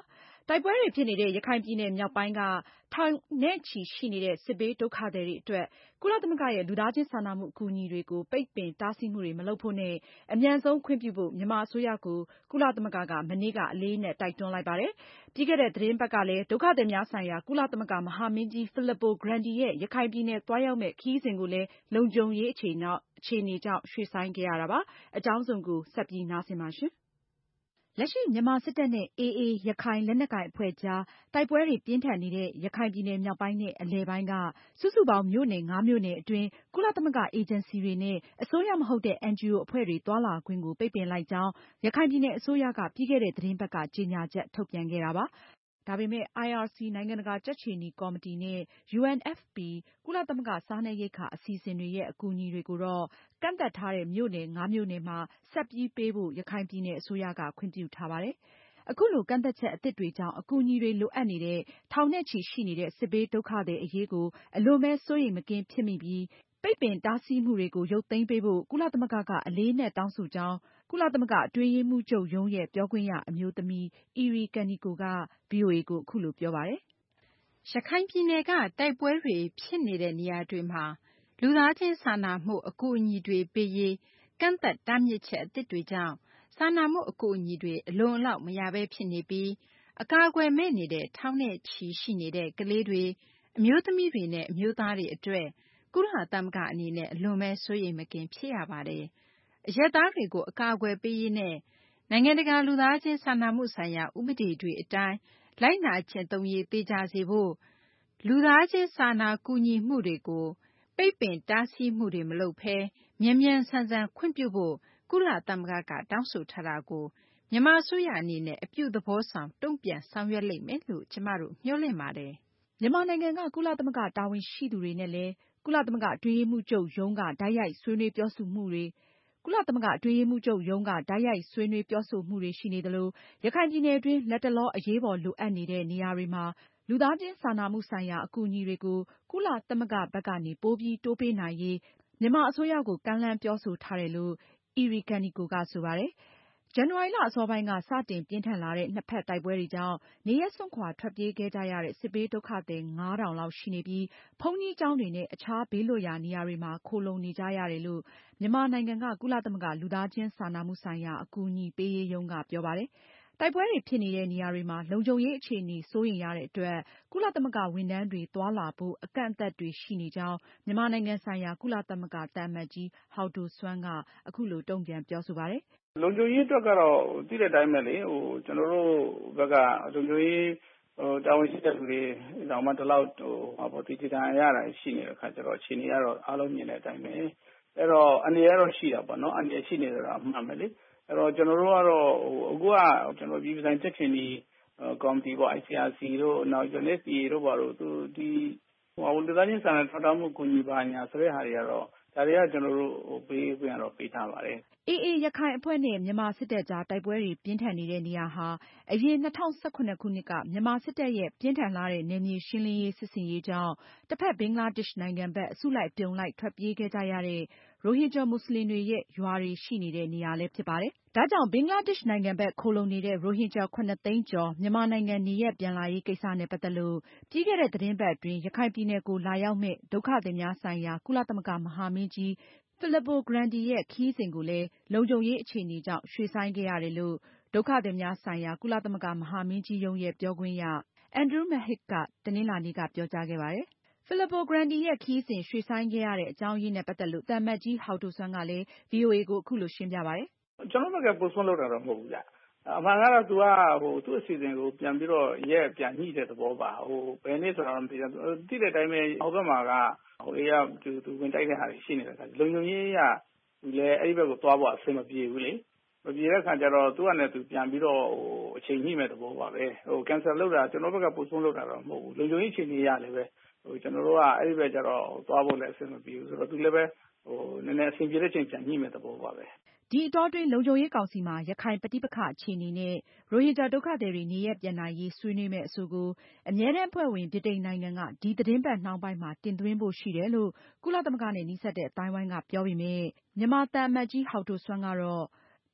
တိုက်ပွဲတွေဖြစ်နေတဲ့ရခိုင်ပြည်နယ်မြောက်ပိုင်းကထောင်နဲ့ချီရှိနေတဲ့စစ်ဘေးဒုက္ခသည်တွေအတွက်ကုလသမဂ္ဂရဲ့လူသားချင်းစာနာမှုအကူအညီတွေကိုပိတ်ပင်တားဆီးမှုတွေမလုပ်ဖို့နဲ့အမြန်ဆုံးခွင့်ပြုဖို့မြန်မာအစိုးရကိုကုလသမဂ္ဂကမနေ့ကအလေးအနက်တိုက်တွန်းလိုက်ပါတယ်။ပြီးခဲ့တဲ့သတင်းပတ်ကလည်းဒုက္ခသည်များဆိုင်ရာကုလသမဂ္ဂမဟာမင်းကြီး Filippo Grandi ရဲ့ရခိုင်ပြည်နယ်သွားရောက်မဲ့ခရီးစဉ်ကိုလည်းလုံခြုံရေးအခြေအနေကြောင့်ရွှေ့ဆိုင်းခဲ့ရတာပါ။အကြောင်းစုံကိုဆက်ပြီးနားဆင်ပါရှင်။လက်ရှိမြန်မာစစ်တပ်နဲ့ အေအေ ရခိုင်လက်နက်ကိုင်အဖွဲ့ကြားတိုက်ပွဲတွေပြင်းထန်နေတဲ့ရခိုင်ပြည်နယ်မြောက်ပိုင်းနဲ့အလယ်ပိုင်းကစုစုပေါင်းမြို့နယ်ငါးမြို့နယ်အတွင်းကုလသမဂ္ဂအေဂျင်စီတွေနဲ့အစိုးရမဟုတ်တဲ့ အန်ဂျီအို အဖွဲ့တွေသွားလာခွင့်ကိုပိတ်ပင်လိုက်ကြောင်းရခိုင်ပြည်နယ်အစိုးရကပြီးခဲ့တဲ့သတင်းပတ်ကကြေညာချက်ထုတ်ပြန်ခဲ့တာပါ။ဒါပေမဲ့ အိုင်အာစီ နိုင်ငံတကာကြက်ခြေနီကော်မတီနဲ့ ယူအန်အက်ဖ်ပီ ကုလသမဂ္ဂစားနပ်ရိက္ခာအစီအစဉ်တွေရဲ့အကူအညီတွေကိုတော့ကန့်သတ်ထားတဲ့မြို့နယ်ငါးမြို့နယ်မှာဆက်ပြီးပေးဖို့ရခိုင်ပြည်နယ်အစိုးရကခွင့်ပြုထားပါတယ်။အခုလိုကန့်သတ်ချက်အသစ်တွေကြောင့်အကူအညီတွေလိုအပ်နေတဲ့ထောင်နဲ့ချီရှိနေတဲ့စစ်ဘေးဒုက္ခသည်အရေးကိုအလွန်ပဲစိုးရိမ်မကင်းဖြစ်မိပြီးပိတ်ပင်တားဆီးမှုတွေကိုရုပ်သိမ်းပေးဖို့ကုလသမဂ္ဂကအလေးအနက်တောင်းဆိုကြောင်းကုလသမဂ္ဂအတွင်းရေးမှူးချုပ်ရုံးရဲ့ပြောခွင့်ရအမျိုးသမီး Eri Kaneko က ဗွီအိုအေကိုအခုလိုပြောပါတယ်။ရခိုင်ပြည်နယ်ကတိုက်ပွဲတွေဖြစ်နေတဲ့နေရာတွေမှာလူသားချင်းစာနာမှုအကူအညီတွေပေးရေးကန့်သတ်တားမြစ်ချက်အသစ်တွေကြောင့်စာနာမှုအကူအညီတွေအလုံအလောက်မရဘဲဖြစ်နေပြီးအကာအကွယ်မဲ့နေတဲ့ထောင်နဲ့ချီရှိနေတဲ့ကလေးတွေအမျိုးသမီးတွေနဲ့အမျိုးသားတွေအတွက်ကုလသမဂ္ဂအနေနဲ့အလွန်ပဲစိုးရိမ်မကင်းဖြစ်ရပါတယ်။အရပ်သားတွေကိုအကာအကွယ်ပေးရေးနဲ့နိုင်ငံတကာလူသားချင်းစာနာမှုဆိုင်ရာဥပဒေတွေအတိုင်းလိုက်နာကျင့်သုံးရေးသေချာစေဖို့လူသားချင်းစာနာကူညီမှုတွေကိုပိတ်ပင်တားဆီးမှုတွေမလုပ်ဘဲမြန်မြန်ဆန်ဆန်ခွင့်ပြုဖို့ကုလသမဂ္ဂကတောင်းဆိုထားတာကိုမြန်မာအစိုးရအနေနဲ့အပြုသဘောဆောင်တုံ့ပြန်ဆောင်ရွက်လိမ့်မယ်လို့ကျမတို့မျှော်လင့်ပါတယ်။မြန်မာနိုင်ငံကကုလသမဂ္ဂတာဝန်ရှိသူတွေနဲ့လည်းကုလသမဂ္ဂအတွင်းရေးမှူးချုပ်ရုံးကတိုက်ရိုက်ဆွေးနွေးပြောဆိုမှုတွေကုလသမဂ္ဂအတွင်းရေးမှူးချုပ်ရုံးကတိုက်ရိုက်ဆွေးနွေးပြောဆိုမှုတွေရှိနေသလိုရခိုင်ပြည်နယ်အတွင်းလတ်တလောအရေးပေါ်လိုအပ်နေတဲ့နေရာတွေမှာလူသားချင်းစာနာမှုဆိုင်ရာအကူအညီတွေကိုကုလသမဂ္ဂဘက်ကနေပိုပြီးတိုးပေးနိုင်ရေးမြန်မာအစိုးရကိုကမ်းလှမ်းပြောဆိုထားတယ်လို့ Eri Kaneko ကဆိုပါတယ်။ဇန်နဝါရီလအစောပိုင်းကစတင်ပြင်းထန်လာတဲ့နှစ်ဖက်တိုက်ပွဲတွေကြောင့်နေရပ်စွန့်ခွာထွက်ပြေးခဲ့ကြရတဲ့စစ်ဘေးဒုက္ခသည်ငါးထောင်လောက်ရှိနေပြီးဘုန်းကြီးကျောင်းတွေနဲ့အခြားဘေးလွတ်ရာနေရာတွေမှာခိုလှုံနေကြရတယ်လို့မြန်မာနိုင်ငံကကုလသမဂ္ဂလူသားချင်းစာနာမှုဆိုင်ရာအကူအညီပေးရေးရုံးကပြောပါတယ်။တိုက်ပွဲတွေဖြစ်နေတဲ့နေရာတွေမှာလုံခြုံရေးအခြေအနေစိုးရိမ်ရတဲ့အတွက်ကုလသမဂ္ဂဝန်ထမ်းတွေသွားလာဖို့အကန့်အသတ်တွေရှိနေကြောင်းမြန်မာနိုင်ငံဆိုင်ရာကုလသမဂ္ဂသံအမတ်ကြီးဟောက်ဒိုဆွမ်းကအခုလိုတုံ့ပြန်ပြောဆိုပါတယ်။လုံခြုံရေးအတွက်ကတော့သိတဲ့အတိုင်းပဲလေဟိုကျွန်တော်တို့ဘက်ကလုံခြုံရေးဟိုတာဝန်ရှိတဲ့လူတွေတောင်မှဒီလောက်ဟိုဟာပေါ့ဒီဒေတာရတာရှိနေတဲ့အခါကျတော့အခြေအနေကတော့အားလုံးမြင်တဲ့အတိုင်းပဲအဲ့တော့အနေရတော့ရှိတာပေါ့နော်အနေရှိနေတော့အမှန်ပဲလေအဲ့တော့ကျွန်တော်တို့ကတော့ဟိုအခုကကျွန်တော်ပြည်ပဆိုင်ချက်ချင်းဒီကော်မတီပေါ့ I C R C တို့နောက် U N F P A တို့ဘာလို့သူဒီဟိုလူသားချင်းစာနာထောက်ထားမှုကူညီပါညာဆိုတဲ့ဟာတွေကတော့ဒါတွေကကျွန်တော်တို့ဟိုပေးခွင့်ရတော့ပေးထားပါတယ်အေအေရခိုင်အဖွဲ့နဲ့မြန်မာစစ်တပ်ကြားတိုက်ပွဲတွေပြင်းထန်နေတဲ့နေရာဟာအရင်၂၀၁၇ခုနှစ်ကမြန်မာစစ်တပ်ရဲ့ပြင်းထန်လာတဲ့နယ်မြေရှင်းလင်းရေးစစ်ဆင်ရေးကြောင့်တစ်ဖက်ဘင်္ဂလားဒေ့ရှ်နိုင်ငံဘက်အစုလိုက်အပြုံလိုက်ထွက်ပြေးခဲ့ကြရတဲ့ရိုဟင်ဂျာမွတ်စလင်တွေရဲ့ရွာတွေရှိနေတဲ့နေရာလည်းဖြစ်ပါတယ်။ဒါကြောင့်ဘင်္ဂလားဒေ့ရှ်နိုင်ငံဘက်ခိုလှုံနေတဲ့ရိုဟင်ဂျာခုနှစ်သိန်းကျော်မြန်မာနိုင်ငံနေရပ်ပြန်လာရေးကိစ္စနဲ့ပတ်သက်လို့ပြီးခဲ့တဲ့သတင်းပတ်အတွင်းရခိုင်ပြည်နယ်ကိုလာရောက်မဲ့ဒုက္ခသည်များဆိုင်ရာကုလသမဂ္ဂမဟာမင်းကြီးFilippo Grandi ရဲ့ခရီးစဉ်ကိုလည်းလုံခြုံရေးအခြေအနေကြောင့်ရွှေ့ဆိုင်းခဲ့ရတယ်လို့ဒုက္ခသည်များဆိုင်ရာကုလသမဂ္ဂမဟာမင်းကြီးရုံးရဲ့ပြောခွင့်ရ Andrew Mahec ကတနင်္လာနေ့ကပြောကြားခဲ့ပါတယ်။ Filippo Grandi ရဲ့ခရီးစဉ်ရွှေ့ဆိုင်းခဲ့ရတဲ့အကြောင်းရင်းနဲ့ပတ်သက်လို့သံအမတ်ကြီးဟောက်ဒိုဆွမ်းကလည်း ဗွီအိုအေကိုအခုလိုရှင်းပြပါတယ်။ကျွန်တော်တို့က postpone လုပ်တာတော့မဟုတ်ဘူးကြ။အမှန်ကတော့သူကဟိုသူ့အစီအစဉ်ကိုပြန်ပြီးတော့ရဲပြန်ညှိတဲ့သဘောပါဟိုဘယ်နေ့ဆိုတော့မသိဘူး။တိတဲ့အတိုင်းပဲဟိုဘက်မှာကဟိုအေးကသူသူဝင်တိုက်တဲ့ဟာတွေရှိနေတဲ့အခါလုံခြုံရေးကသူလည်းအဲ့ဒီဘက်ကိုသွားဖို့အဆင်မပြေဘူးလေမပြေတဲ့ခါကျတော့သူကလည်းသူပြန်ပြီးတော့ဟိုအချိန်ညှိမဲ့သဘောပါပဲဟို cancel လုပ်တာကျွန်တော်ဘက်က postpone လုပ်တာတော့မဟုတ်ဘူးလုံခြုံရေးအခြေအနေရလည်းပဲဟိုကျွန်တော်တို့ကအဲ့ဒီဘက်ကျတော့သွားဖို့လည်းအဆင်မပြေဘူးဆိုတော့သူလည်းပဲဟိုနည်းနည်းအဆင်ပြေတဲ့ချိန်ပြန်ညှိမဲ့သဘောပါပဲဒီအတောအတွင်းလုံခြုံရေးကောင်စီမှာရခိုင်ပဋိပက္ခအခြေအနေနဲ့ရိုဟင်ဂျာဒုက္ခသည်တွေနေရပ်ပြန်နိုင်ရေးဆွေးနွေးမယ့်အဆိုကိုအမြဲတမ်းအဖွဲ့ဝင်ဗြိတိန်နိုင်ငံကဒီသတင်းပတ်နှောင်းပိုင်းမှာတင်သွင်းဖို့ရှိတယ်လို့ကုလသမဂ္ဂနဲ့နီးစပ်တဲ့အသိုင်းအဝိုင်းကပြောပေမဲ့မြန်မာသံအမတ်ကြီးဟောက်ဒိုဆွမ်းကတော့ဒီ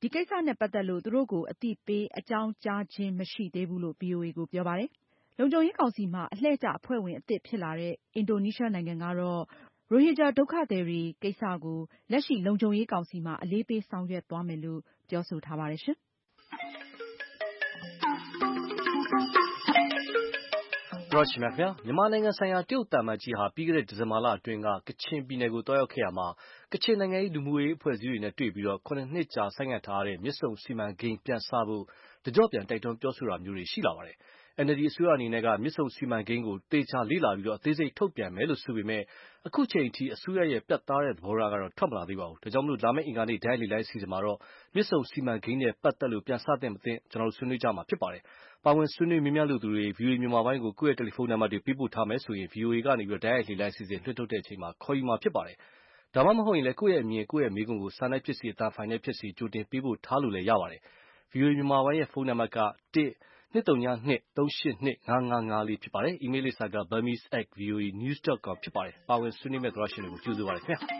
ဒီကိစ္စနဲ့ပတ်သက်လို့သူတို့ကိုအသိပေးအကြောင်းကြားခြင်းမရှိသေးဘူးလို့ ဗွီအိုအေကိုပြောပါတယ်။ လုံခြုံရေးကောင်စီမှာအလှည့်ကျအဖွဲ့ဝင်အသစ်ဖြစ်လာတဲ့အင်ဒိုနီးရှားနိုင်ငံကတော့ ရိုဟင်ဂျာဒုက္ခသည်တွေကိစ္စကိုလက်ရှိလုံခြုံရေးကောင်စီမှာအလေးပေးဆောင်ရွက်သွားမယ်လို့ပြောဆိုထားပါတယ်ရှင်။ရောရှိမြခင်မြန်မာနိုင်ငံဆိုင်ရာတရုတ်သံအမတ်ကြီးဟာပြီးခဲ့တဲ့ဒီဇင်ဘာလအတွင်းကကချင်ပြည်နယ်ကိုတွားရောက်ခဲ့ရမှာကချင်နိုင်ငံရေးလူမှုရေးအဖွဲ့အစည်းတွေနဲ့တွေ့ပြီးခုနှစ်နှစ်ကြာဆိုင်းငံ့ထားတဲ့မြစ်ဆုံစီမံကိန်းပြန်စဖို့တကြော့ပြန်တိုက်တွန်းပြောဆိုတာမျိုးတွေရှိလာပါတယ်။ အန်အယ်လ်ဒီအစိုးရအနေနဲ့ကမြစ်ဆုံစီမံကိန်းကိုသေချာလေ့လာပြီးအသေးစိတ်ထုတ်ပြန်မယ်လို့ဆိုပေမဲ့အခုချိန်ထိအစိုးရရဲ့ပြတ်သားတဲ့သဘောထားကတော့ထွက်မလာသေးပါဘူး။ ဒါကြောင့်လာမယ့်အင်္ဂါနေ့တိုက်ရိုက်လေလှိုင်းအစီအစဉ်မှာတော့မြစ်ဆုံစီမံကိန်းနဲ့ပတ်သက်လို့ပြန်စသင့်မသင့်ကျွန်တော်တို့ဆွေးနွေးကြမှာဖြစ်ပါတယ်။ပါဝင်ဆွေးနွေးမေးမြန်းလိုသူတွေ ဗွီအိုအေမြန်မာပိုင်းကိုကိုယ့်ရဲ့တယ်လီဖုန်းနံပါတ်တွေပေးပို့ထားမယ်ဆိုရင် ဗွီအိုအေကနေတိုက်ရိုက်လေလှိုင်းအစီအစဉ်လွှင့်ထုတ်တဲ့အချိန်မှာခေါ်ယူမှာဖြစ်ပါတယ်။ဒါမှမဟုတ်ရင်လည်းကိုယ့်ရဲ့အမြင်ကိုယ့်ရဲ့မေးခွန်းကိုစာနဲ့ဖြစ်စေအသံဖိုင်နဲ့ဖြစ်စေကြိုတင်ပေးပို့ထားလို့လည်းရပါတယ်။ ဗွီအိုအေမြန်မာပိုင်းရဲ့ဖုန်းနံပါတ်က တစ် ၂၀၂ ၃၈၂ ၅၅၅လေးဖြစ်ပါတယ်။ အီးမေးလ်လိပ်စာက burmese at voanews dot com ဖြစ်ပါတယ်။ပါဝင်ဆွေးနွေးမယ့်သောတရှင်တွေကိုကြိုဆိုပါတယ်ခင်ဗျာ။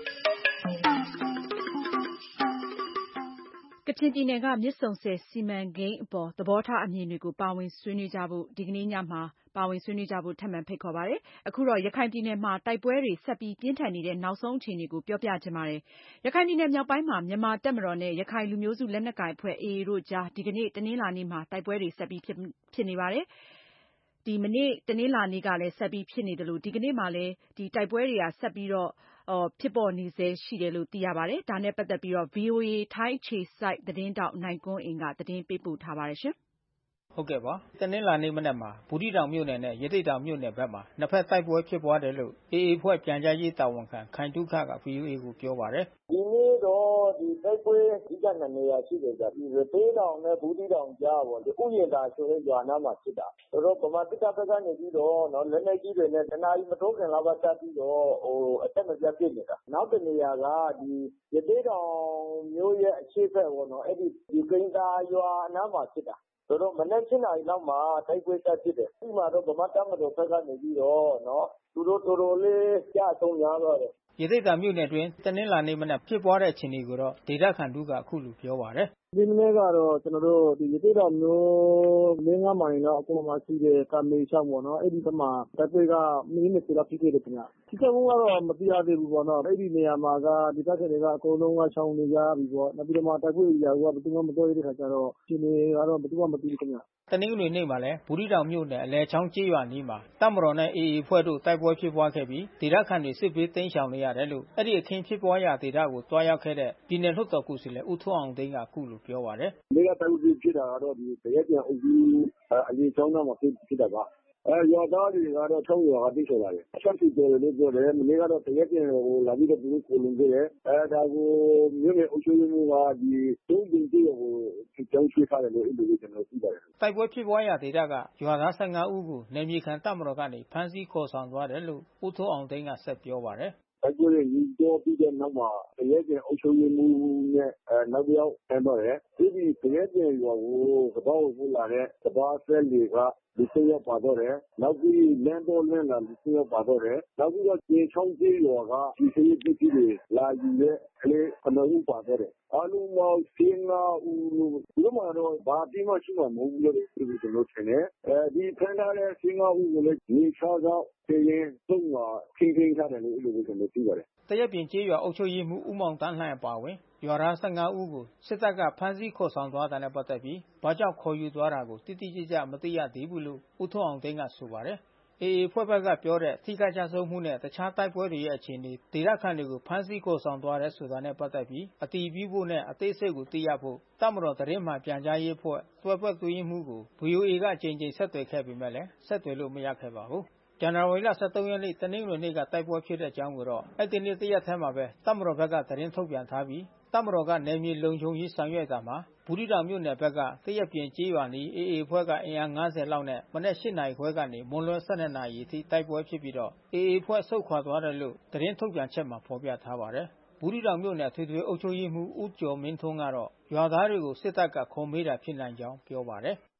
ကချင်ပြည်နယ်ကမြစ်ဆုံဆည်စီမံကိန်းအပေါ်သဘောထားအမြင်တွေကိုပါဝင်ဆွေးနွေးကြဖို့ဒီကနေ့ညမှာပါဝင်ဆွေးနွေးကြဖို့ထပ်မံဖိတ်ခေါ်ပါတယ်။အခုတော့ရခိုင်ပြည်နယ်မှာတိုက်ပွဲတွေဆက်ပြီးပြင်းထန်နေတဲ့နောက်ဆုံးအခြေအနေကိုပြောပြချင်ပါတယ်။ရခိုင်ပြည်နယ်မြောက်ပိုင်းမှာမြန်မာတပ်မတော်နဲ့ရခိုင်လူမျိုးစုလက်နက်ကိုင်အဖွဲ့ အေအေ တို့ကြားဒီကနေ့တနင်္လာနေ့မှာတိုက်ပွဲတွေဆက်ပြီးဖြစ်နေပါတယ်။ဒီမနေ့တနင်္လာနေ့ကလည်းဆက်ပြီးဖြစ်နေတယ်လို့ဒီကနေ့မှလည်းဒီတိုက်ပွဲတွေကဆက်ပြီးတော့ဖြစ်ပေါ်နေဆဲရှိတယ်လို့သိရပါတယ်။ဒါနဲ့ပတ်သက်ပြီးတော့ ဗွီအိုအေထိုင်းအခြေစိုက်သတင်းထောက်နိုင်ကွန်းအိန်ကသတင်းပေးပို့ထားပါတယ်ရှင်။ဟုတ်ကဲ့ပါတနင်္လာနေ့မနက်မှာဘူးသီးတောင်မြို့နယ်နဲ့ရသေ့တောင်မြို့နယ်ဘက်မှာနှစ်ဖက်တိုက်ပွဲဖြစ်ပွားတယ်လို့ အေအေ အဖွဲ့ပြန်ကြားရေးတာဝန်ခံခိုင်သုခက ဗွီအိုအေကိုပြောပါတယ်။ဒီနေ့တော့ဒီတိုက်ပွဲအဓိကနှစ်နေရာရှိတယ်ဗျ။ရသေ့တောင်နဲ့ဘူးသီးတောင်ကြားပေါ့။ဥယျာဉ်သာဆိုတဲ့ရွာနားမှာဖြစ်တာ။ဆိုတော့ဗမာစစ်တပ်ဘက်ကနေပြီးတော့လက်နက်ကြီးတွေနဲ့တနာရီမထိုးခင်လောက်ကစပြီးတော့အဆက်မပြတ်ပစ်နေတာ။နောက်တနေရာကဒီရသေ့တောင်မြို့ရဲ့အရှေ့ဘက်ပေါ့နော်။အဲဒီဒီကိန်းသာရွာအနားမှာဖြစ်တာ။ဆိုတော့မနက် နာရီလောက်မှာတိုက်ပွဲစဖြစ်တယ်။အဲဒီမှာတော့ဗမာတပ်မတော်ဘက်ကနေပြီးတော့နော်သူတို့တော်တော်လေးကျဆုံးများသွားတယ်။ရသေ့တောင်မြို့နယ်အတွင်းတနင်္လာနေ့မနက်ဖြစ်ပွားတဲ့အခြေအနေကိုတော့ဒေသခံတို့ကအခုလိုပြောပါတယ်။ဒီမနေ့ကတော့ကျွန်တော်တို့ဒီရသေ့တောင်မြို့လေးငါးမိုင်လောက်အပေါ်မှာရှိတဲ့ကမေချောင်းပေါ့နော်။အဲဒီဘက်မှာတိုက်ပွဲကမိနစ် လောက်ဖြစ်ခဲ့တယ်ခင်ဗျ။ထိခိုက်မှုကတော့မသိရသေးဘူးပေါ့နော်။အဲဒီနေရာမှာကဒေသခံတွေကအကုန်လုံးကရှောင်နေကြပြီပေါ့။နောက်ပြီးတော့မှတိုက်ပွဲဧရိယာကိုဘယ်သူမှမသွားရဲတဲ့အခါကျတော့အခြေအနေကတော့ဘယ်သူမှမသိဘူးခင်ဗျ။တနင်္ဂနွေနေ့မှာလည်းဘူးသီးတောင်မြို့နယ်အလယ်ချောင်းကျေးရွာနီးမှာတပ်မတော်နဲ့အေအေအဖွဲ့တို့တိုက်ပွဲဖြစ်ပွားခဲ့ပြီးဒေသခံတွေစစ်ဘေးတိမ်းရှောင်နေရတယ်လို့အဲဒီအခင်းဖြစ်ပွားရာဒေသကိုတွားရောက်ခဲ့တဲ့ပြည်နယ်လွှတ်တော်ကိုယ်စားလှယ်ဦးထွန်းအောင်သိန်းကအခုလိုပြောပါတယ်။မနေ့ကတိုက်ပွဲဖြစ်တာကတော့ဒီတရက်ပြန်အုပ်စုအလယ်ချောင်းနားမှာဖြစ်တာပါ။အဲရွာသားတွေကတော့ချောင်းရွာကတိတ်ဆော်လာတယ်။ဆက်စီကြော်တယ်လို့ပြောတယ်။မနေ့ကတော့တရက်ပြန်ဟိုလာပြီးတော့သူတို့ကိုလုံခဲ့တယ်။အဲဒါကိုမြို့နယ်အုပ်ချုပ်ရေးမှူးကဒီသုံးကြိမ်တည်းဟိုကြောင်းချထားတယ်လို့အဲ့လိုကျွန်တော်သိပါတယ်။တိုက်ပွဲဖြစ်ပွားရာဒေသကရွာသား ဦးကိုနယ်မြေခံတပ်မတော်ကနေဖမ်းဆီးခေါ်ဆောင်သွားတယ်လို့ဦးထွန်းအောင်သိန်းကဆက်ပြောပါတယ်။တိုက်ပွဲတွေကြီးတော့ပြီးတဲ့နောက်မှာတရက်ပြန်အုပ်ချုပ်ရေးမှူးနဲ့အဲနောက်တစ်ယောက်ဖမ်းသွားတယ်။ဒီဒီတရက်ပြန်ရွာကိုသဘောဝင်ပို့လာတဲ့သဘာဆက်လီကလူတစ်ယောက်ပါတော့တယ်။နောက်ပြီးလမ်းတော်လမ်းလာလူတစ်ယောက်ပါတော့တယ်။နောက်ပြီးတော့ကျေချောင်းကျေးရွာကဒီစရေးပစ္စည်းတွေလာယူတဲ့ကလေးအနှုတ်ပါတော့တယ်။အားလုံးပေါင်း ဦးဒီလိုမှတော့ဘာပြီးမှရှိမှာမဟုတ်ဘူးလို့ကျွန်တော်ထင်တယ်။အဲဒီဖမ်းထားတဲ့ ဦးကိုလည်းဒီခြားကြောက်တရင်သုံးမှာထိထိထားတယ်လို့အဲ့လိုကျွန်တော်သိပါတယ်။တရက်ပြင်ကျေးရွာအုပ်ချုပ်ရေးမှူးဦးမောင်တန်းလှိုင်အပါဝင်ရွာသား ဦးကိုစစ်တပ်ကဖမ်းဆီးခေါ်ဆောင်သွားတာနဲ့ပတ်သက်ပြီးဘာကြောင့်ခေါ်ယူသွားတာကိုတိတိကျကျမသိရသေးဘူးလို့ဦးထွန်းအောင်သိန်းကဆိုပါတယ်။အေအေအဖွဲ့ဘက်ကပြောတဲ့ထိခိုက်ကျဆုံးမှုနဲ့တခြားတိုက်ပွဲတွေရဲ့အခြေအနေဒေသခံတွေကိုဖမ်းဆီးခေါ်ဆောင်သွားတယ်ဆိုတာနဲ့ပတ်သက်ပြီးအတည်ပြုဖို့နဲ့အသေးစိတ်ကိုသိရဖို့တပ်မတော်သတင်းမှန်ပြန်ကြားရေးအဖွဲ့တွဲဘက်အတွင်းရေးမှူးကို ဗွီအိုအေကအကြိမ်ကြိမ်ဆက်သွယ်ခဲ့ပေမဲ့ဆက်သွယ်လို့မရခဲ့ပါဘူး။ဇန်နဝါရီလ ရက်နေ့တနင်္ဂနွေနေ့ကတိုက်ပွဲဖြစ်တဲ့အကြောင်းကိုတော့အဲဒီနေ့တရက်ထဲမှာပဲတပ်မတော်ဘက်ကသတင်းထုတ်ပြန်ထားပြီးတပ်မတော်ကနယ်မြေလုံခြုံရေးဆောင်ရွက်တာမှာဘူးသီးတောင်မြို့နယ်ဘက်ကတရက်ပြင်ကျေးရွာနီးအေအေအဖွဲ့ကအင်အား လောက်နဲ့မနက် နာရီခွဲကနေမွန်းလွဲ နာရီအထိတိုက်ပွဲဖြစ်ပြီးတော့အေအေအဖွဲ့ဆုတ်ခွာသွားတယ်လို့သတင်းထုတ်ပြန်ချက်မှာဖော်ပြထားပါတယ်။ဘူးသီးတောင်မြို့နယ်ထွေထွေအုပ်ချုပ်ရေးမှူးဦးကျော်မင်းထွန်းကတော့ရွာသားတွေကိုစစ်တပ်ကခေါ်မေးတာဖြစ်နိုင်ကြောင်းပြောပါတယ်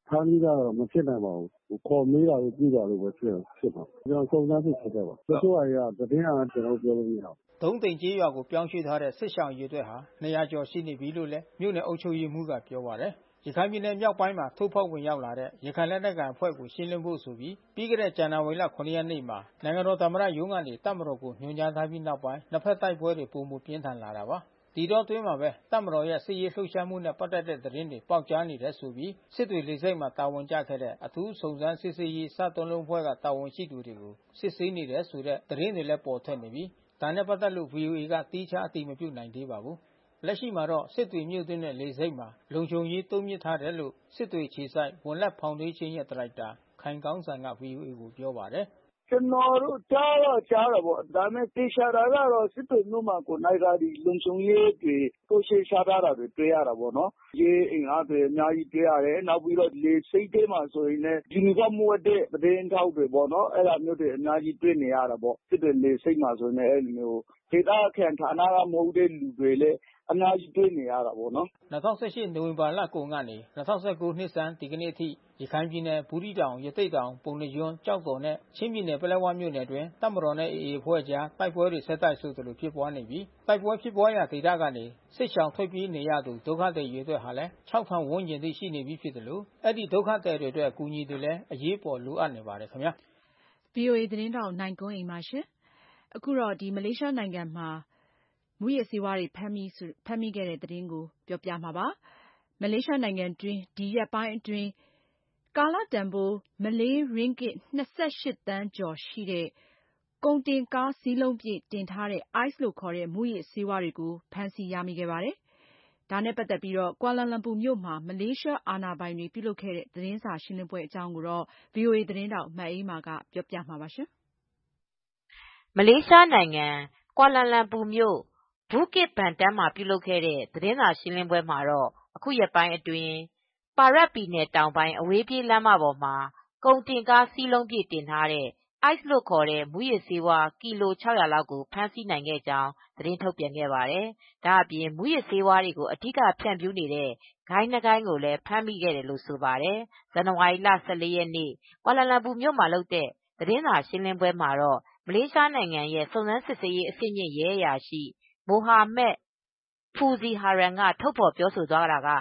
ဖမ်းမိတာတော့မဖြစ်နိုင်ပါဘူးခေါ်မေးတာလို့ပြည်တာလို့ပဲဖြစ်ဖြစ်ပါကျွန်တော်စုံစမ်းစစ်ဆေးခဲ့ပါတချို့အရာသတင်းအားကျွန်တော်ပြောလို့မရဘူးဒုံးသိမ်ကျေးရွာကိုပြောင်းရွှေ့ထားတဲ့စစ်ရှောင်ရေးအတွက်ဟာနေရာကျော်ရှိနေပြီလို့လည်းမြို့နယ်အုပ်ချုပ်ရေးမှူးကပြောပါတယ်ရခိုင်ပြည်နယ်မြောက်ပိုင်းမှာထိုးဖောက်ဝင်ရောက်လာတဲ့ရခိုင်လက်နက်ကိုင်အဖွဲ့ကိုရှင်းလင်းဖို့ဆိုပြီးပြီးခဲ့တဲ့ဇန်နဝါရီလခုနှစ်ရက်နေ့မှာနိုင်ငံတော်သမ္မတရုံးကနေတပ်မတော်ကိုညွှန်ကြားထားပြီးနောက်ပိုင်းနှစ်ဖက်တိုက်ပွဲတွေပုံမပြင်းထန်လာတာပါဒီတော့တွင်းမှာပဲတပ်မတော်ရဲ့စစ်ရေးလှုပ်ရှားမှုနဲ့ပတ်သက်တဲ့သတင်းတွေပေါက်ကြားနေတယ်ဆိုပြီးစစ်တွေလေဆိပ်မှာတာဝန်ကျခဲ့တဲ့အထူးစုံစမ်းစစ်ဆေးရေးစသုံးလုံးဖွဲ့ကတာဝန်ရှိသူတွေကိုစစ်ဆေးနေတယ်ဆိုတဲ့သတင်းတွေလည်းပေါ်ထွက်နေပြီးဒါနဲ့ပတ်သက်လို့ ဗွီအိုအေ ကတီးခြားအတည်မပြုနိုင်သေးပါဘူးလက်ရှိမှာတော့စစ်တွေမြို့တွင်းနဲ့လေဆိပ်မှာလုံခြုံရေးတိုးမြင့်ထားတယ်လို့စစ်တွေခြေဆိုင်ဝန်လက်ဖောင်ဒေးရှင်းရဲ့ဒါရိုက်တာခိုင်ကောင်းစံက ဗွီအိုအေ ကိုပြောပါတယ်ကျွန်တော်တို့ကြားတော့ကြားတာပေါ့ဒါပေမဲ့တေချာတာကတော့စစ်တွေမြို့မှာကိုနိုင်တာဒီလုံခြုံရေးတွေပိုရှေရှားတာတွေတွေ့ရတာပေါ့နော်ရေးအင်အားတွေအများကြီးတွေ့ရတယ်နောက်ပြီးတော့လေစိတ်ထဲမှာဆိုရင်လည်းယူနီဖောင်းဝတ်တဲ့ပဒင်းထောက်တွေပေါ့နော်အဲ့ဒါမျိုးတွေအများကြီးတွေ့နေရတာပေါ့စစ်တွေလေစိတ်မှာဆိုရင်လည်းအဲ့လိုမျိုးဒေသခံဌာနကမဟုတ်တဲ့လူတွေလည်းအများကြီးတွေ့နေရတာပေါ့နော်၂၀၁၈နိုဝင်ဘာလကုန်ကနေ၂၀၁၉နှစ်ဆန်းဒီကနေ့အထိရခိုင်ပြည်နယ်ဘူးသီးတောင်ရသေ့တောင်ပုဏ္ဏားကျွန်းကျောက်တော်နဲ့ချင်းပြည်နယ်ပလက်ဝမြို့နယ်တွင်တပ်မတော်နဲ့ အေအေ အဖွဲ့ကြားတိုက်ပွဲတွေဆက်တိုက်ဆိုသလိုဖြစ်ပွားနေပြီးတိုက်ပွဲဖြစ်ပွားရာဒေသကနေစစ်ရှောင်ထွက်ပြေးနေရသူဒုက္ခသည်ရေအတွက်ဟာလည်းခြောက်ထောင်ဝန်းကျင်ထိရှိနေပြီဖြစ်တယ်လို့အဲ့ဒီဒုက္ခသည်တွေအတွက်အကူအညီတွေလည်းအရေးပေါ်လိုအပ်နေပါတယ်ခင်ဗျာဗွီအိုအေ သတင်းတောက်နိုင်ကွန်းအိမ်ပါရှင်အခုတော့ဒီမလေးရှားနိုင်ငံမှာမူရစ်ဆေးဝါးတွေဖမ်းမိဖမ်းမိခဲ့တဲ့သတင်းကိုပြောပြမှာပါမလေးရှားနိုင်ငံတွင်ဒီရက်ပိုင်းအတွင်းကာလတန်ဖိုးမလေးရင်းဂစ်၂၈သန်းကျော်ရှိတဲ့ကုန်တင်ကားစီးလုံးပြည့်တင်ထားတဲ့ ice လို့ခေါ်တဲ့မူရစ်ဆေးဝါးတွေကိုဖမ်းဆီးရမိခဲ့ပါတယ်။ဒါနဲ့ပတ်သက်ပြီးတော့ကွာလာလမ်ပူမြို့မှာမလေးရှားအာဏာပိုင်တွေပြုလုပ်ခဲ့တဲ့သတင်းစာရှင်းလင်းပွဲအကြောင်းကိုတော့ ဗွီအိုအေ သတင်းထောက်မအေးမာကပြောပြမှာပါရှင်။မလေးရှားနိုင်ငံကွာလာလမ်ပူမြို့ဘူကစ်ဘန်တန်းမှာပြုလုပ်ခဲ့တဲ့သတင်းစာရှင်းလင်းပွဲမှာတော့အခုရက်ပိုင်းအတွင်းပါရက်ပြည်နယ်တောင်ပိုင်းအဝေးပြေးလမ်းမပေါ်မှာကုန်တင်ကားစီးလုံးပြည့်တင်ထားတဲ့ ice လို့ခေါ်တဲ့မူရစ်ဆေးဝါးကီလို၆၀၀လောက်ကိုဖမ်းဆီးနိုင်ခဲ့ကြောင်းသတင်းထုတ်ပြန်ခဲ့ပါတယ်။ဒါအပြင်မူရစ်ဆေးဝါးတွေကိုအဓိကဖြန့်ဖြူးနေတဲ့ဂိုဏ်းနှစ်ဂိုဏ်းကိုလည်းဖမ်းမိခဲ့တယ်လို့ဆိုပါတယ်။ဇန်နဝါရီလ၁၄ရက်နေ့ကွာလာလမ်ပူမြို့မှာလုပ်တဲ့သတင်းစာရှင်းလင်းပွဲမှာတော့မလေးရှားနိုင်ငံရဲ့စုံစမ်းစစ်ဆေးရေးအဆင့်မြင့်ရဲအရာရှိမိုဟာမက်ဖူဇီဟာရန်ကထုတ်ဖော်ပြောဆိုသွားတာက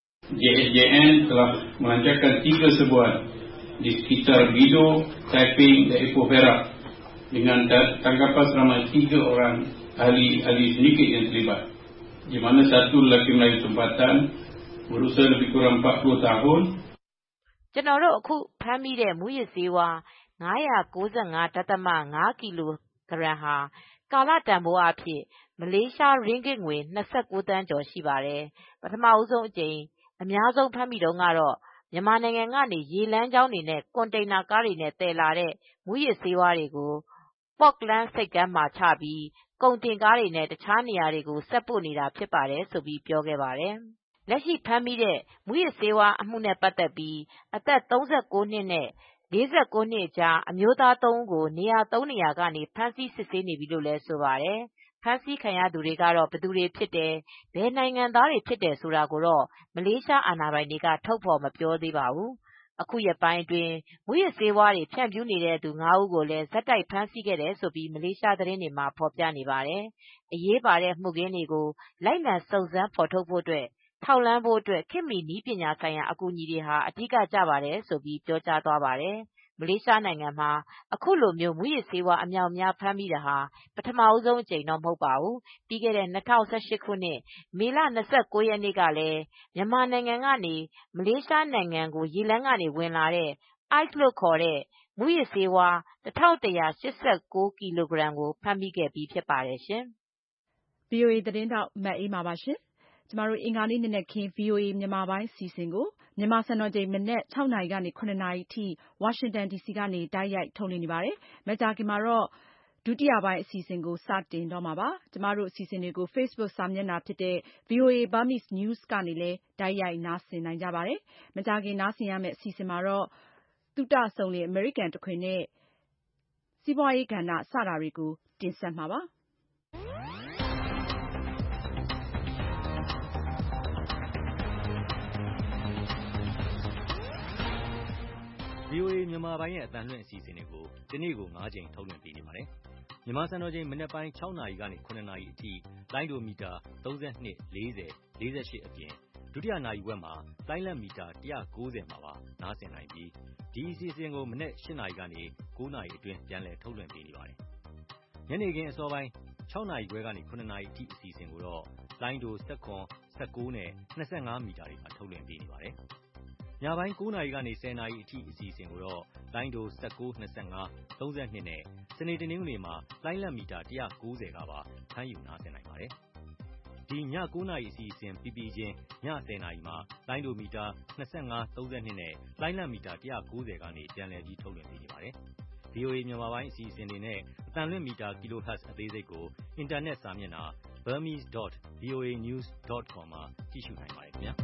J J N telah melancarkan tiga sebuah di sekitar Bido, Taiping dan Ipoh Perak dengan tangkapan selama tiga orang ahli ahli sedikit yang terlibat. Di mana satu lelaki Melayu tempatan berusia lebih kurang empat puluh tahun. ကျွန်တော်တို့အခုဖမ်းမိတဲ့မူရစ်ဆေးဝါး၅၉၅.၅ကီလိုဂရမ်ဟာကာလတန်ဖိုးအဖြစ်မလေးရှားရင်းဂစ်ငွေ၂၉သန်းကျော်ရှိပါတယ်။ပထမဦးဆုံးအကြိမ်အများဆုံးဖမ်းမိတုန်းကတော့မြန်မာနိုင်ငံကနေရေလမ်းကြောင်းတွေနဲ့ကွန်တိန်နာကားတွေနဲ့သယ်လာတဲ့မူရစ်ဆေးဝါးတွေကိုပေါ့ကလန်းဆိပ်ကမ်းမှာချပြီးကုန်တင်ကားတွေနဲ့တခြားနေရာတွေကိုဆက်ပို့နေတာဖြစ်ပါတယ်ဆိုပြီးပြောခဲ့ပါတယ်။လက်ရှိဖမ်းမိတဲ့မူရစ်ဆေးဝါးအမှုနဲ့ပတ်သက်ပြီးအသက်၃၉နှစ်နဲ့၄၉နှစ်ကြားအမျိုးသားသုံးဦးကိုနေရာသုံးနေရာကနေဖမ်းဆီးစစ်ဆေးနေပြီလို့လည်းဆိုပါတယ်။ဖမ်းဆီးခံရသူတွေကတော့ဘယ်သူတွေဖြစ်တယ်ဘယ်နိုင်ငံသားတွေဖြစ်တယ်ဆိုတာကိုတော့မလေးရှားအာဏာပိုင်တွေကထုတ်ဖော်မပြောသေးပါဘူး။အခုရက်ပိုင်းအတွင်းမူရစ်ဆေးဝါးတွေဖြန့်ဖြူးနေတဲ့သူ၅ဦးကိုလည်းဇက်တိုက်ဖမ်းဆီးခဲ့တယ်ဆိုပြီးမလေးရှားသတင်းတွေမှာဖော်ပြနေပါတယ်။အရေးပါတဲ့မှုခင်းတွေကိုလိုက်လံစုံစမ်းဖော်ထုတ်ဖို့အတွက်ထောက်လှမ်းဖို့အတွက်ခေတ်မီနည်းပညာဆိုင်ရာအကူအညီတွေဟာအဓိကကျပါတယ်ဆိုပြီးပြောကြားသွားပါတယ်။မလေးရှားနိုင်ငံမှာအခုလိုမျိုးမူရစ်ဆေးဝါးအမြောက်အများဖမ်းမိတာဟာပထမဦးဆုံးအကြိမ်တော့မဟုတ်ပါဘူး။ပြီးခဲ့တဲ့၂၀၁၈ခုနှစ်မေလ၂၉ရက်နေ့ကလည်းမြန်မာနိုင်ငံကနေမလေးရှားနိုင်ငံကိုရေလမ်းကနေဝင်လာတဲ့ ice လို့ခေါ်တဲ့မူရစ်ဆေးဝါး၁၁၈၉ကီလိုဂရမ်ကိုဖမ်းမိခဲ့ပြီးဖြစ်ပါတယ်ရှင်။ ဗွီအိုအေသတင်းထောက်မအေးမာပါရှင်။ကျမတို့အင်္ဂါနေ့နံနက်ခင်း ဗွီအိုအေမြန်မာပိုင်းအစီအစဉ်ကိုမြန်မာစံတော်ချိန်မနက်၆နာရီကနေ၇နာရီအထိဝါရှင်တန်ဒီစီကနေတိုက်ရိုက်ထုတ်လွှင့်နေပါတယ်။မကြာခင်မှာတော့ဒုတိယပိုင်းအစီအစဉ်ကိုစတင်တော့မှာပါ။ကျမတို့အစီအစဉ်တွေကို Facebook စာမျက်နှာဖြစ်တဲ့ ဗွီအိုအေ Burmese News ကနေလည်းတိုက်ရိုက်နားဆင်နိုင်ကြပါတယ်။မကြာခင်နားဆင်ရမယ့်အစီအစဉ်မှာတော့သုတစုံလင်အမေရိကန်တခွင်နဲ့စီးပွားရေးကဏ္ဍစတာတွေကိုတင်ဆက်မှာပါ။ V O A မြန်မာပိုင်းရဲ့အသံလွှင့်အစီအစဉ်တွေကိုဒီနေ့ကို၅ကြိမ်ထုတ်လွှင့်ပေးနေပါတယ်။မြန်မာစံတော်ချိန်မနက်ပိုင်း၆နာရီကနေ၇နာရီအထိလိုင်းဒိုမီတာ၃၂ ၄၀ ၄၈အပြင်ဒုတိယနာရီဝက်မှာလိုင်းလံမီတာ၁၉၀မှာပါနားဆင်နိုင်ပြီးဒီအစီအစဉ်ကိုမနက်၈နာရီကနေ၉နာရီအတွင်းပြန်လည်ထုတ်လွှင့်ပေးနေပါတယ်။ညနေခင်းအစောပိုင်း၆နာရီခွဲကနေ၇နာရီအထိအစီအစဉ်ကိုတော့လိုင်းဒို၁၇ ၁၉နဲ့၂၅မီတာတွေမှာထုတ်လွှင့်ပေးနေပါတယ်။ညပိုင်း၉နာရီကနေ၁၀နာရီအထိအစီအစဉ်ကိုတော့လိုင်းဒို၁၉ ၂၅ ၃၂နဲ့စနေတနင်္ဂနွေမှာလိုင်းလံမီတာ၁၉၀ကပါဖမ်းယူနားဆင်နိုင်ပါတယ်။ဒီည၉နာရီအစီအစဉ်ပြီးပြီးချင်းည၁၀နာရီမှာလိုင်းဒိုမီတာ၂၅ ၃၂နဲ့လိုင်းလံမီတာ၁၉၀ကနေပြန်လည်ပြီးထုတ်လွှင့်ပေးနေပါတယ်။ V O A မြန်မာပိုင်းအစီအစဉ်တွေနဲ့အသံလွှင့်မီတာ kilohertz အသေးစိတ်ကိုအင်တာနက်စာမျက်နှာ burmese dot v o a news dot com မှာကြည့်ရှုနိုင်ပါတယ်ခင်ဗျာ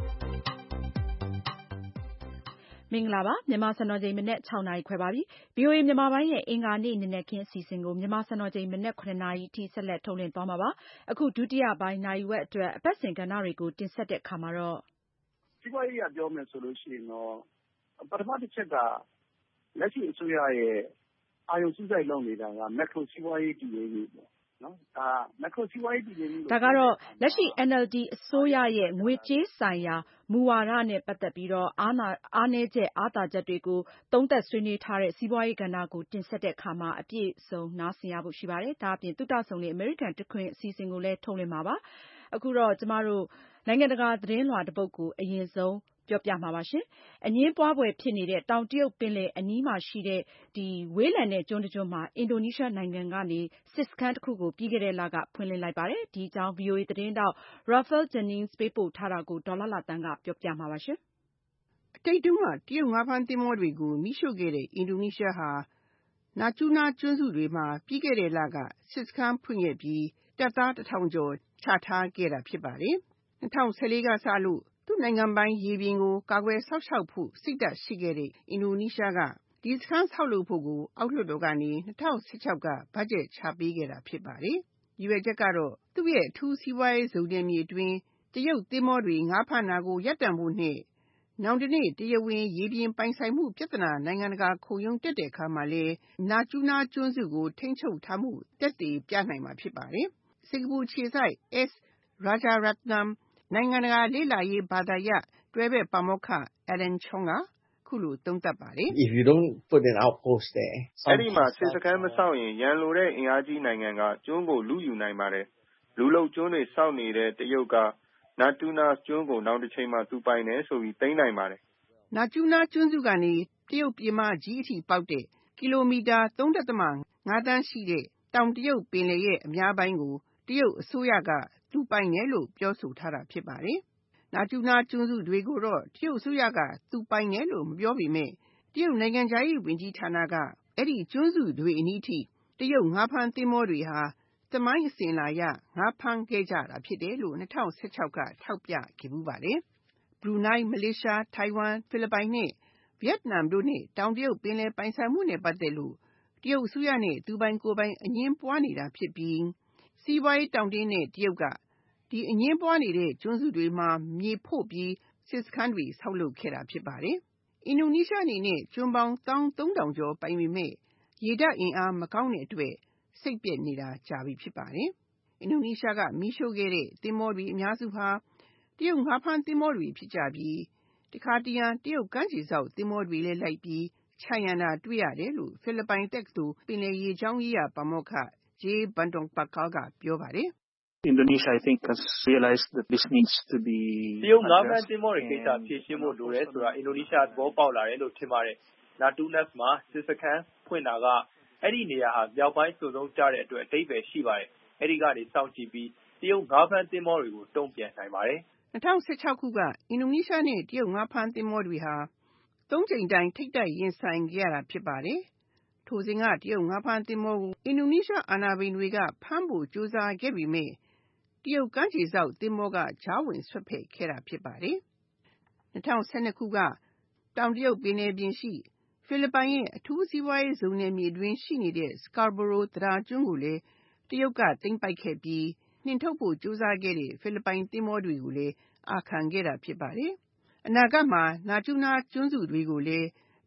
မင်္ဂလာပါမြန်မာစံတော်ချိန်မနက်၆နာရီခွဲပါပြီ V O A မြန်မာပိုင်းရဲ့အင်္ဂါနေ့နနက်ခင်းအစီအစဉ်ကိုမြန်မာစံတော်ချိန်မနက်၇နာရီအထိဆက်လက်ထုတ်လွှင့်သွားမှာပါအခုဒုတိယပိုင်းနာရီဝက်အတွက်အပတ်စဉ်ကဏ္ဍတွေကိုတင်ဆက်တဲ့အခါမှာတော့စီးပွားရေးကပြောမယ်ဆိုလို့ရှိရင်တော့ပထမတစ်ချက်ကလက်ရှိအစိုးရရဲ့အာရုံစူးစိုက်လုပ်နေတာကမက်ခရိုစီးပွားရေးတည်ငြိမ်ရေးပေါ့နော်ဒါမက်ခရိုစီးပွားရေးတည်ငြိမ်ရေးဒါကတော့လက်ရှိ N L D အစိုးရရဲ့ငွေကြေးဆိုင်ရာမူဝါဒနဲ့ပတ်သက်ပြီးတော့အားနာအားနည်းချက်အားသာချက်တွေကိုသုံးသပ်ဆွေးနွေးထားတဲ့စီးပွားရေးကဏ္ဍကိုတင်ဆက်တဲ့အခါမှာအပြည့်စုံနားဆင်ရဖို့ရှိပါတယ်ဒါအပြင်သုတဆုံလေးအမေရိကန်တခွင်အစီအစဉ်ကိုလည်းထုတ်လွှင့်မှာပါအခုတော့ကျမတို့နိုင်ငံတကာသတင်းလွှာတစ်ပုဒ်ကိုအရင်ဆုံးပြောပြမှာပါရှင်။အငင်းပွားဖွယ်ဖြစ်နေတဲ့တောင်တရုတ်ပင်လယ်အနီးမှာရှိတဲ့ဒီဝေးလံတဲ့ကျွန်းတစ်ကျွန်းမှာအင်ဒိုနီးရှားနိုင်ငံကနေစစ်စခန်းတစ်ခုကိုပြီးခဲ့တဲ့လကဖွင့်လှစ်လိုက်ပါတယ်။ဒီအကြောင်း V O A သတင်းတောက် Rafael Jennings ပေးပို့ထားတာကိုဒေါ်လှလှသန်းကပြောပြမှာပါရှင်။အတိတ်တုန်းကတရုတ်ငါးဖမ်းသင်္ဘောတွေကိုမိရှို့ခဲ့တဲ့အင်ဒိုနီးရှားဟာနာကျူးနားကျွန်းစုတွေမှာပြီးခဲ့တဲ့လကစစ်စခန်းဖွင့်ခဲ့ပြီးတပ်သားတစ်ထောင်ကျော်ချထားခဲ့တာဖြစ်ပါတယ်။၂၀၁၄ကစလို့သူ့နိုင်ငံပိုင်ရေပြင်ကိုကာကွယ်စောင့်ရှောက်ဖို့စိတ်ဓာတ်ရှိခဲ့တဲ့အင်ဒိုနီးရှားကဒီစခန်းဆောက်လုပ်ဖို့ကိုအောက်လွှတ်တော်ကနေ၂၀၁၆ကဘတ်ဂျက်ချပေးခဲ့တာဖြစ်ပါတယ်။ရည်ရွယ်ချက်ကတော့သူ့ရဲ့အထူးစီးပွားရေးဇုံနယ်မြေအတွင်းတရုတ်သင်္ဘောတွေငါးဖမ်းတာကိုရပ်တန့်ဖို့နဲ့နောင်တနေ့တရားဝင်ရေပြင်ပိုင်ဆိုင်မှုပြဿနာနိုင်ငံတကာခုံရုံးတက်တဲ့အခါမှာလဲနာကျူးနားကျွန်းစုကိုထိန်းချုပ်ထားမှုတက်တည်ပြနိုင်မှာဖြစ်ပါတယ်။စင်ကာပူခြေစိုက် S Rajaratnam နိုင်ငံတကာလေ့လာရေးဘာသာရပ်တွဲဘက်ပါမောက္ခ Alan Chong ကခုလိုသုံးသပ်ပါတယ်။ If you don't put an outpost there အဲ့ဒီမှာစစ်စခန်းမဆောက်ရင်ရန်လိုတဲ့အင်အားကြီးနိုင်ငံကကျွန်းကိုလူယူနိုင်ပါတယ်လူလုံကျွန်းတွေစောက်နေတဲ့တရုတ်ကနာတူနာကျွန်းကိုနောက်တစ်ချိန်မှာသူပိုင်တယ်ဆိုပြီးသိမ်းနိုင်ပါတယ်နာကျူနာကျွန်းစုကနေတရုတ်ပြည်မကြီးအထိပေါက်တဲ့ကီလိုမီတာ ၃.၅ သန်းရှိတဲ့တောင်တရုတ်ပင်လယ်ရဲ့အများပိုင်းကိုတရုတ်အစိုးရကသူပိုင်တယ်လို့ပြောဆိုထားတာဖြစ်ပါတယ်။နာကျူနာကျွန်းစုတွေကိုတော့တရုတ်အစိုးရကသူပိုင်တယ်လို့မပြောပေမဲ့တရုတ်နိုင်ငံခြားရေးဝန်ကြီးဌာနကအဲ့ဒီကျွန်းစုတွေအနီးထိတရုတ်ငါးဖမ်းသင်္ဘောတွေဟာသမိုင်းအစဉ်လာရငါးဖမ်းခဲ့ကြတာဖြစ်တယ်လို့၂၀၁၆ကထောက်ပြခဲ့မှုပါတယ်။ ဘရူနိုင်းမလေးရှားထိုင်ဝမ်ဖိလစ်ပိုင်နဲ့ဗီယက်နမ်တို့နဲ့တောင်တရုတ်ပင်လယ်ပိုင်ဆိုင်မှုနဲ့ပတ်သက်လို့တရုတ်အစိုးရနဲ့သူပိုင်ကိုယ်ပိုင်အငြင်းပွားနေတာဖြစ်ပြီးစီးပွားရေးတောင့်တင်းတဲ့တရုတ်ကဒီအငြင်းပွားနေတဲ့ကျွန်းစုတွေမှာမြေဖို့ပြီးစစ်စခန်းတွေဆောက်လုပ်ခဲ့တာဖြစ်ပါတယ်။အင်ဒိုနီးရှားအနေနဲ့ကျွန်းပေါင်း၁၃၀၀၀ကျော်ပိုင်ပေမဲ့ရေတပ်အင်အားမကောင်းတဲ့အတွက်စိတ်ပျက်နေတာကြာပြီဖြစ်ပါတယ်။အင်ဒိုနီးရှားကမီးရှို့ခဲ့တဲ့သင်္ဘောတွေအများစုဟာတရုတ်ငါးဖမ်းသင်္ဘောတွေဖြစ်ကြပြီးတခါတရံတရုတ်ကမ်းခြေစောက်သင်္ဘောတွေလည်းလိုက်ပြီးခြံရံတာတွေ့ရတယ်လို့ဖိလစ်ပိုင်တက္ကသိုလ်ပင်လယ်ရေကြောင်းရေးရာပါမောက္ခ J. Bantong Pakal ကပြောပါတယ်။ Indonesia I think has realized that this needs to be တရုတ်ငါးဖမ်းသင်္ဘောတွေကိစ္စဖြေရှင်းဖို့လိုတယ်ဆိုတာအင်ဒိုနီးရှားသဘောပေါက်လာတယ်လို့ထင်ပါတယ်။နာတူနက်မှာစစ်စခန်းဖွင့်တာကအဲ့ဒီနေရာဟာမြောက်ပိုင်းစုံဆုံးကြတဲ့အတွက်အဓိပ္ပာယ်ရှိပါတယ်။အဲ့ဒီကနေစောင့်ကြည့်ပြီးတရုတ်ငါးဖမ်းသင်္ဘောတွေကိုတုံ့ပြန်နိုင်ပါတယ်။၂၀၁၆ခုကအင်ဒိုနီးရှားနဲ့တရုတ်ငါးဖမ်းသင်္ဘောတွေဟာသုံးကြိမ်တိုင်ထိပ်တိုက်ရင်ဆိုင်ခဲ့ရတာဖြစ်ပါတယ်။ထိုစဉ်ကတရုတ်ငါးဖမ်းသင်္ဘောကိုအင်ဒိုနီးရှားအာဏာပိုင်တွေကဖမ်းဖို့ကြိုးစားခဲ့ပေမဲ့တရုတ်ကမ်းခြေစောက်သင်္ဘောကကြားဝင်ဆွတ်ဖက်ခဲ့တာဖြစ်ပါတယ်။၂၀၁၂ခုကတောင်တရုတ်ပင်လယ်ပြင်ရှိဖိလစ်ပိုင်ရဲ့အထူးစီးပွားရေးဇုံနယ်မြေတွင်ရှိနေတဲ့ Scarborough တံတားကျွန်းကိုလည်းတရုတ်ကသိမ်းပိုက်ခဲ့ပြီးနှင်ထုတ်ဖို့ကြိုးစားခဲ့တဲ့ဖိလစ်ပိုင်သင်္ဘောတွေကိုလည်းအာခံခဲ့တာဖြစ်ပါတယ်။အနာဂတ်မှာနာကျူနာကျွန်းစုတွေကိုလည်းတ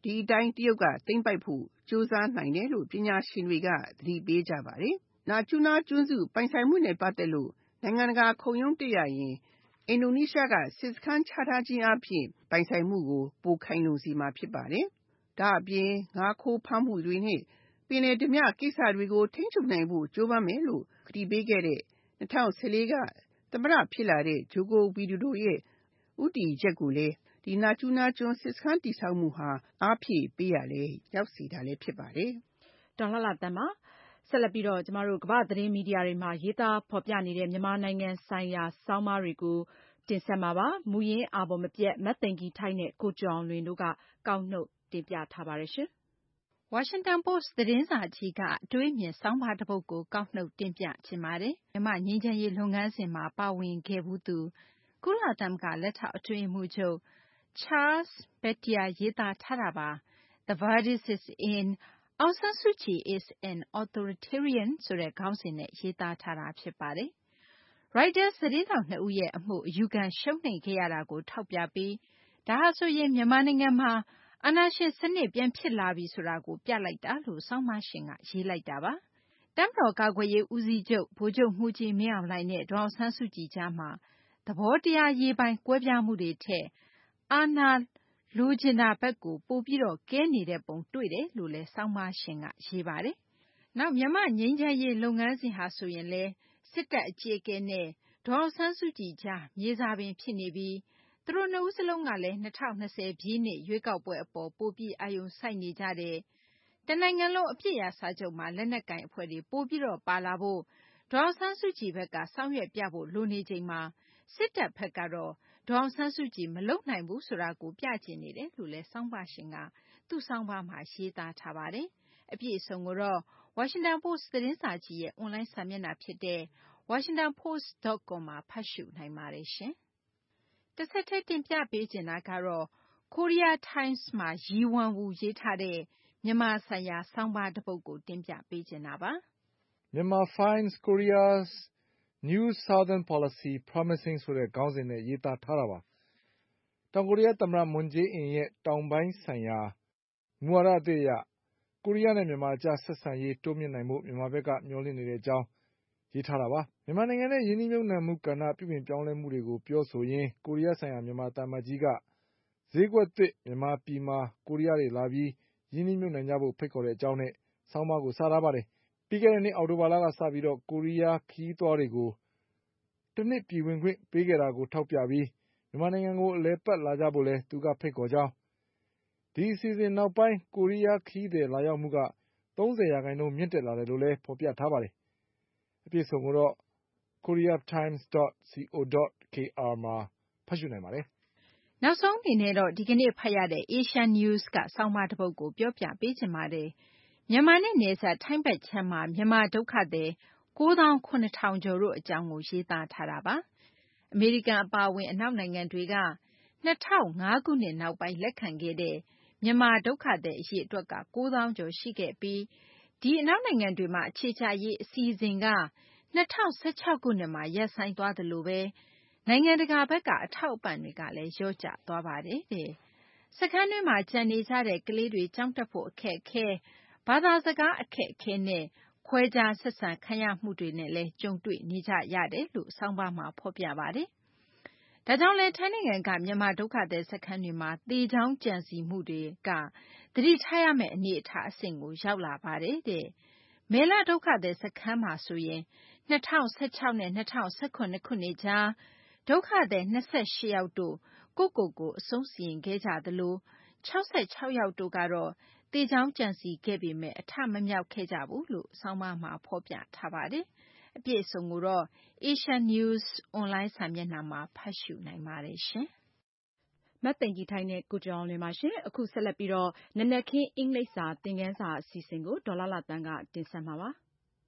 ဒီအတိုင်းတရုတ်ကသိမ်းပိုက်ဖို့ကြိုးစားနိုင်တယ်လို့ပညာရှင်တွေကသတိပေးကြပါတယ်။နာကျူနာကျွန်းစုပိုင်ဆိုင်မှုနဲ့ပတ်သက်လို့နိုင်ငံတကာခုံရုံးတက်ရရင်အင်ဒိုနီးရှားကစစ်စခန်းချထားခြင်းအပြင်ပိုင်ဆိုင်မှုကိုပိုခိုင်လုံစေမှာဖြစ်ပါတယ်။ဒါအပြင်ငါးခိုးဖမ်းမှုတွေနဲ့ပင်လယ်ဓမြကိစ္စတွေကိုထိန်းချုပ်နိုင်ဖို့ကြိုးပမ်းမယ်လို့ကတိပေးခဲ့တဲ့၂၀၁၄ကသမ္မတဖြစ်လာတဲ့ဂျိုကိုဝီဒိုဒိုရဲ့ဦးတည်ချက်ကိုလည်းဒီနာကျူနာကျွန်းစစ်စခန်းတည်ဆောက်မှုဟာအားဖြည့်ပေးရလဲရောက်စီတာလည်းဖြစ်ပါတယ်။ဒေါ်လာလာတန်ပါဆက်လက်ပြီးတော့ကျမတို့ကမ္ဘာသတင်းမီဒီယာတွေမှာရေးသားဖော်ပြနေတဲ့မြန်မာနိုင်ငံဆိုင်ရာဆောင်းပါးတွေကိုတင်ဆက်မှာပါ။မူရင်းအာဘော်မပြတ်မတ်သိင်္ဂီထိုက်နဲ့ကိုကျော်အောင်လွင်တို့ကကောက်နှုတ်တင်ပြထားပါတယ်ရှင်။ဝါရှင်တန်ပို့စ်သတင်းစာကြီးကအတွေးမြင်ဆောင်းပါးတစ်ပုဒ်ကိုကောက်နှုတ်တင်ပြချင်ပါတယ်။မြန်မာငြိမ်းချမ်းရေးလုပ်ငန်းစဉ်မှာပါဝင်ခဲ့ဘူးသူကုလသမဂ္ဂလက်ထောက်အတွင်းရေးမှူးချုပ် Charles Betier ရေးသားထားတာပါ။ The verdict is in Aung San Suu Kyi is an authoritarian ဆိုတဲ့ခေါင်းစဉ်နဲ့ရေးသားထားတာဖြစ်ပါတယ်။ Reuters သတင်းထောက်နှစ်ဦးရဲ့အမှုအယူခံရှုံးနိမ့်ခဲ့ရတာကိုထောက်ပြပြီးဒါဟာဆိုရင်မြန်မာနိုင်ငံမှာအာဏာရှင်စနစ်ပြန်ဖြစ်လာပြီဆိုတာကိုပြလိုက်တာလို့ဆောင်းပါးရှင်ကရေးလိုက်တာပါ။တပ်မတော်ကာကွယ်ရေးဦးစီးချုပ်ဗိုလ်ချုပ်မှူးကြီးမင်းအောင်လှိုင်နဲ့ဒေါ်အောင်ဆန်းစုကြည်ကြားမှာသဘောတရားရေးပိုင်းကွဲပြားမှုတွေထက်အာဏာလိုချင်တာဘက်ကိုပိုပြီးတော့ကဲနေတဲ့ပုံတွေ့တယ်လို့လည်းဆောင်းပါးရှင်ကရေးပါတယ်။နောက်မြန်မာငြိမ်းချမ်းရေးလုပ်ငန်းစဉ်ဟာဆိုရင်လည်းစစ်တပ်အကြီးအကဲနဲ့ဒေါ်အောင်ဆန်းစုကြည်ကြားမြေစာပင်ဖြစ်နေပြီးသူတို့နှစ်ဦးစလုံးကလည်း၂၀၂၀ပြည့်နှစ်ရွေးကောက်ပွဲအပေါ်ပိုပြီးအာရုံစိုက်နေကြတယ်။တနိုင်ငံလုံးအပြစ်ရစာချုပ်မှာလက်နက်ကိုင်အဖွဲ့တွေပိုပြီးတော့ပါလာဖို့ဒေါ်အောင်ဆန်းစုကြည်ဘက်ကဆောင်ရွက်ပြဖို့လိုနေချိန်မှာစစ်တပ်ဘက်ကတော့ဒေါ်အောင်ဆန်းစုကြည်မလုပ်နိုင်ဘူးဆိုတာကိုပြကျင်နေတယ်လို့လည်းဆောင်းပါးရှင်ကသူ့ဆောင်းပါးမှာရေးသားထားပါတယ်။အပြည့်အစုံကိုတော့ Washington Post သတင်းစာကြီးရဲ့အွန်လိုင်းစာမျက်နှာဖြစ်တဲ့ washington post dot com မှာဖတ်ရှုနိုင်ပါတယ်ရှင်။တစ်ဆက်တည်းတင်ပြပေးချင်တာကတော့ Korea Times မှာရီဝမ်ဝူရေးထားတဲ့မြန်မာဆိုင်ရာဆောင်းပါးတစ်ပုဒ်ကိုတင်ပြပေးချင်တာပါ။ Myanmar finds Korea's new southern policy promising ဆိုတဲ့ခေါင်းစဉ်နဲ့ရေးသားထားတာပါ။တောင်ကိုရီးယားသမ္မတမွန်ဂျေးအင်ရဲ့တောင်ပိုင်းဆိုင်ရာမူဝါဒအသစ်အရကိုရီးယားနဲ့မြန်မာအကြားဆက်ဆံရေးတိုးမြှင့်နိုင်ဖို့မြန်မာဘက်ကမျှော်လင့်နေတဲ့အကြောင်းရေးထားတာပါ။မြန်မာနိုင်ငံနဲ့ယင်းနှိမ့်ညွတ်နှံမှုကဏ္ဍပြုပြင်ပြောင်းလဲမှုတွေကိုပြောဆိုရင်းကိုရီးယားဆိုင်ရာမြန်မာသံအမတ်ကြီးကဈေးကွက်သစ်မြန်မာပြည်မှာကိုရီးယားတွေလာပြီးရင်းနှီးမြှုပ်နှံကြဖို့ဖိတ်ခေါ်တဲ့အကြောင်းနဲ့ဆောင်းပါးကိုစထားပါတယ်။ပြီးခဲ့တဲ့နှစ်အောက်တိုဘာလကစပြီးတော့ကိုရီးယားခရီးသွားတွေကိုတနှစ်ပြည်ဝင်ခွင့်ပေးခဲ့တာကိုထောက်ပြပြီးမြန်မာနိုင်ငံကိုအလည်ပတ်လာကြဖို့လဲသူကဖိတ်ခေါ်ကြောင်းဒီအစီအစဉ်နောက်ပိုင်းကိုရီးယားခရီးသည်လာရောက်မှုကသုံးဆယ်ရာခိုင်နှုန်းမြင့်တက်လာတယ်လို့လဲဖော်ပြထားပါတယ်။အပြည့်အစုံကိုတော့ korea times dot co dot k r မှာဖတ်ရှုနိုင်ပါတယ်။နောက်ဆုံးအနေနဲ့တော့ဒီကနေ့ဖတ်ရတဲ့ Asian News ကဆောင်းပါးတစ်ပုဒ်ကိုပြောပြပေးချင်ပါတယ်။မြန်မာနဲ့နယ်စပ်ထိုင်းဘက်ခြမ်းမှာမြန်မာဒုက္ခသည်ကိုးသောင်းခုနှစ်ထောင်ကျော်တို့အကြောင်းကိုရေးသားထားတာပါ။အမေရိကန်အပါအဝင်အနောက်နိုင်ငံတွေက၂၀၀၅ခုနှစ်နောက်ပိုင်းလက်ခံခဲ့တဲ့မြန်မာဒုက္ခသည်အရေအတွက်ကကိုးသောင်းကျော်ရှိခဲ့ပြီးဒီအနောက်နိုင်ငံတွေမှာအခြေချရေးအစီအစဉ်က၂၀၁၆ခုနှစ်မှာရပ်ဆိုင်းသွားသလိုပဲနိုင်ငံတကာဘက်ကအထောက်အပံ့တွေကလည်းလျော့ကျသွားပါတယ်တဲ့။စခန်းတွင်းမှာကျန်နေကြတဲ့ကလေးတွေကျောင်းတက်ဖို့အခက်အခဲဘာသာစကားအခက်အခဲနဲ့ခွဲခြားဆက်ဆံခံရမှုတွေနဲ့လည်းကြုံတွေ့နေကြရတယ်လို့ဆောင်းပါးမှာဖော်ပြပါတယ်။ဒါကြောင့်လဲထိုင်းနိုင်ငံကမြန်မာဒုက္ခသည်စခန်းတွေမှာသေချောင်းကြံစည်မှုတွေကသတိထားရမယ့်အနေအထားအဆင့်ကိုရောက်လာပါတယ်တဲ့။မဲလဒုက္ခသည်စခန်းမှာဆိုရင်၂၀၁၆နဲ့၂၀၁၇ခုနှစ်ကြားဒုက္ခသည်၂၈ယောက်တို့ကိုယ့်ကိုယ်ကိုအဆုံးစီရင်ခဲ့ကြသလို၆၆ယောက်တို့ကတော့သေချောင်းကြံစည်ခဲ့ပေမဲ့အထမမြောက်ခဲ့ကြဘူးလို့ဆောင်းပါးမှာဖော်ပြထားပါတယ်။အပြည့်အစုံကိုတော့ Asian News အွန်လိုင်းစာမျက်နှာမှာဖတ်ရှုနိုင်ပါတယ်ရှင်။မတ်သိင်္ဂီထိုက်နဲ့ကိုကျော်အောင်လွင်ပါရှင်။အခုဆက်လက်ပြီးတော့နနက်ခင်းအင်္ဂလိပ်စာသင်ခန်းစာအစီအစဉ်ကိုဒေါ်လာလာတန်းကတင်ဆက်မှာပါ။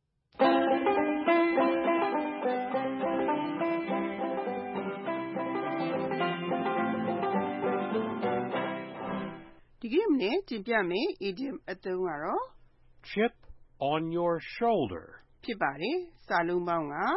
ဒီကနေ့မနေ့တင်ပြမယ် idiom အသုံးကတော့ chip on your shoulder ဖြစ်ပါတယ်။စာလုံးပေါင်းက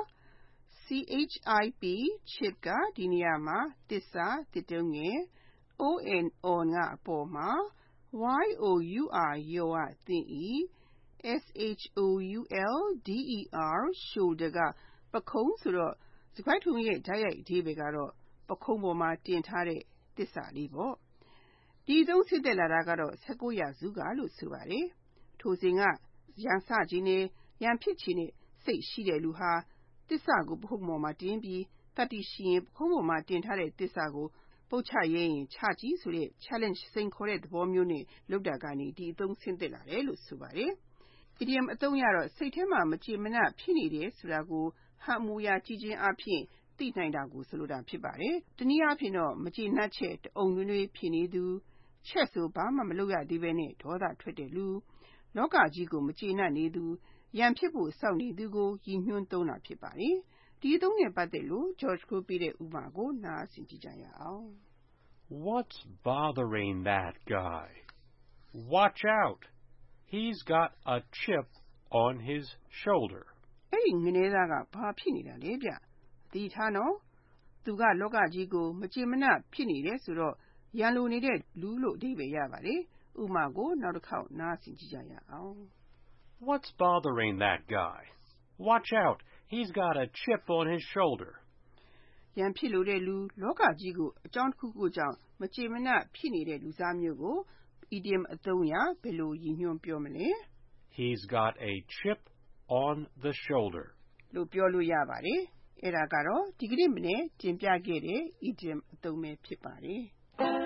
chip ကဒီနေရာမှာသစ္စာတစ်တုံးငယ် on on ကအပေါ်မှာ Y O U R ယောကသင်၏ S H O U L D E R shoulder ကပခုံးဆိုတော့စကားထုံးရဲ့ဓာတ်ရိုက်အဓိပ္ပာယ်ကတော့ပခုံးပေါ်မှာတင်ထားတဲ့တစ္ဆာလေးပေါ့ဒီသုံးဆင့်သက်လာတာကတော့၁၉ရာစုကလို့ဆိုပါတယ်ထိုစဉ်ကရန်စခြင်းနဲ့ရန်ဖြစ်ခြင်းနဲ့စိတ်ရှိတဲ့လူဟာတစ္ဆာကိုပခုံးပေါ်မှာတင်ပြီးတတိရှိရင်ပခုံးပေါ်မှာတင်ထားတဲ့တစ္ဆာကိုပုတ်ချရဲရင်ချကြည့်ဆိုတဲ့ challenge စိန်ခေါ်တဲ့သဘောမျိုးနဲ့လုပ်တာကနေဒီအသုံးဆင့်သက်လာတယ်လို့ဆိုပါတယ်။ Idiom အသုံးရတော့စိတ်ထဲမှာမကြေမနပ်ဖြစ်နေတယ်ဆိုတာကိုဟန်မူရာကြည့်ခြင်းအပြင်သိနိုင်တာကိုဆိုလိုတာဖြစ်ပါတယ်။တနည်းအားဖြင့်တော့မကြေနပ်ချက်တအုံနွေးနွေးဖြစ်နေသူချက်ဆိုဘာမှမလုပ်ရသေးပဲနဲ့ဒေါသထွက်တဲ့လူလောကကြီးကိုမကြေနပ်နေသူရန်ဖြစ်ဖို့စောင့်နေသူကိုရည်ညွှန်းသုံးတာဖြစ်ပါတယ်။ဒီအသုံးနဲ့ပတ်သက်လို့ George ကိုပေးတဲ့ဥပမာကိုနားဆင်ကြည့်ကြရအောင်။ What's bothering that guy? Watch out. He's got a chip on his shoulder. အဲ့ဒီငနေသားကဘာဖြစ်နေတာလဲဗျ။သတိထားနော်။သူကလောကကြီးကိုမကြေမနပ်ဖြစ်နေတယ်ဆိုတော့ရန်လိုနေတဲ့လူလို့အဓိပ္ပာယ်ရပါတယ်။ဥပမာကိုနောက်တစ်ခေါက်နားဆင်ကြည့်ကြရအောင်။ What's bothering that guy? Watch out. He's got a chip on his shoulder. ရန်ဖြစ်လို့တဲ့လူလောကကြီးကိုအကြောင်းတစ်ခုခုကြောင့်မကြေမနပ်ဖြစ်နေတဲ့လူစားမျိုးကို idiom အသုံးရဘယ်လိုရည်ညွှန်းပြောမလဲ He's got a chip on the shoulder လို့ပြောလို့ရပါတယ်။အဲ့ဒါကတော့ဒီကနေ့မနေ့တင်ပြခဲ့တဲ့ idiom အသုံးပဲဖြစ်ပါတယ်။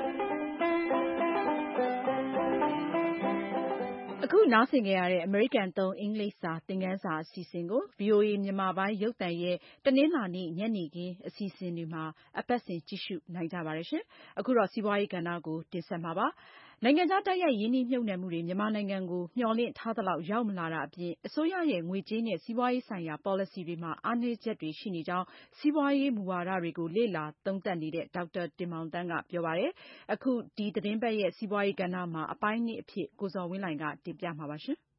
အခုနားဆင်ကြရတဲ့ American သုံးအင်္ဂလိပ်စာသင်ခန်းစာအစီအစဉ်ကို ဗွီအိုအေမြန်မာပိုင်းရုပ်သံရဲ့တနင်္လာနေ့ညနေခင်းအစီအစဉ်တွေမှာအပတ်စဉ်ကြည့်ရှုနိုင်ကြပါတယ်ရှင်။အခုတော့စီးပွားရေးကဏ္ဍကိုတင်ဆက်မှာပါ။နိုင်ငံခြားတိုက်ရိုက်ရင်းနှီးမြှုပ်နှံမှုတွေမြန်မာနိုင်ငံကိုမျှော်လင့်ထားသလောက်ရောက်မလာတာအပြင်အစိုးရရဲ့ငွေကြေးနဲ့စီးပွားရေးဆိုင်ရာ policy တွေမှာအားနည်းချက်တွေရှိနေကြောင်းစီးပွားရေးမူဝါဒတွေကိုလေ့လာသုံးသပ်နေတဲ့ဒေါက်တာတင်မောင်သန်းကပြောပါတယ်။အခုဒီသတင်းပတ်ရဲ့စီးပွားရေးကဏ္ဍမှာအပိုင်းနှစ်အဖြစ်ကိုဇော်ဝင်းလှိုင်ကတင်ပြမှာပါရှင်။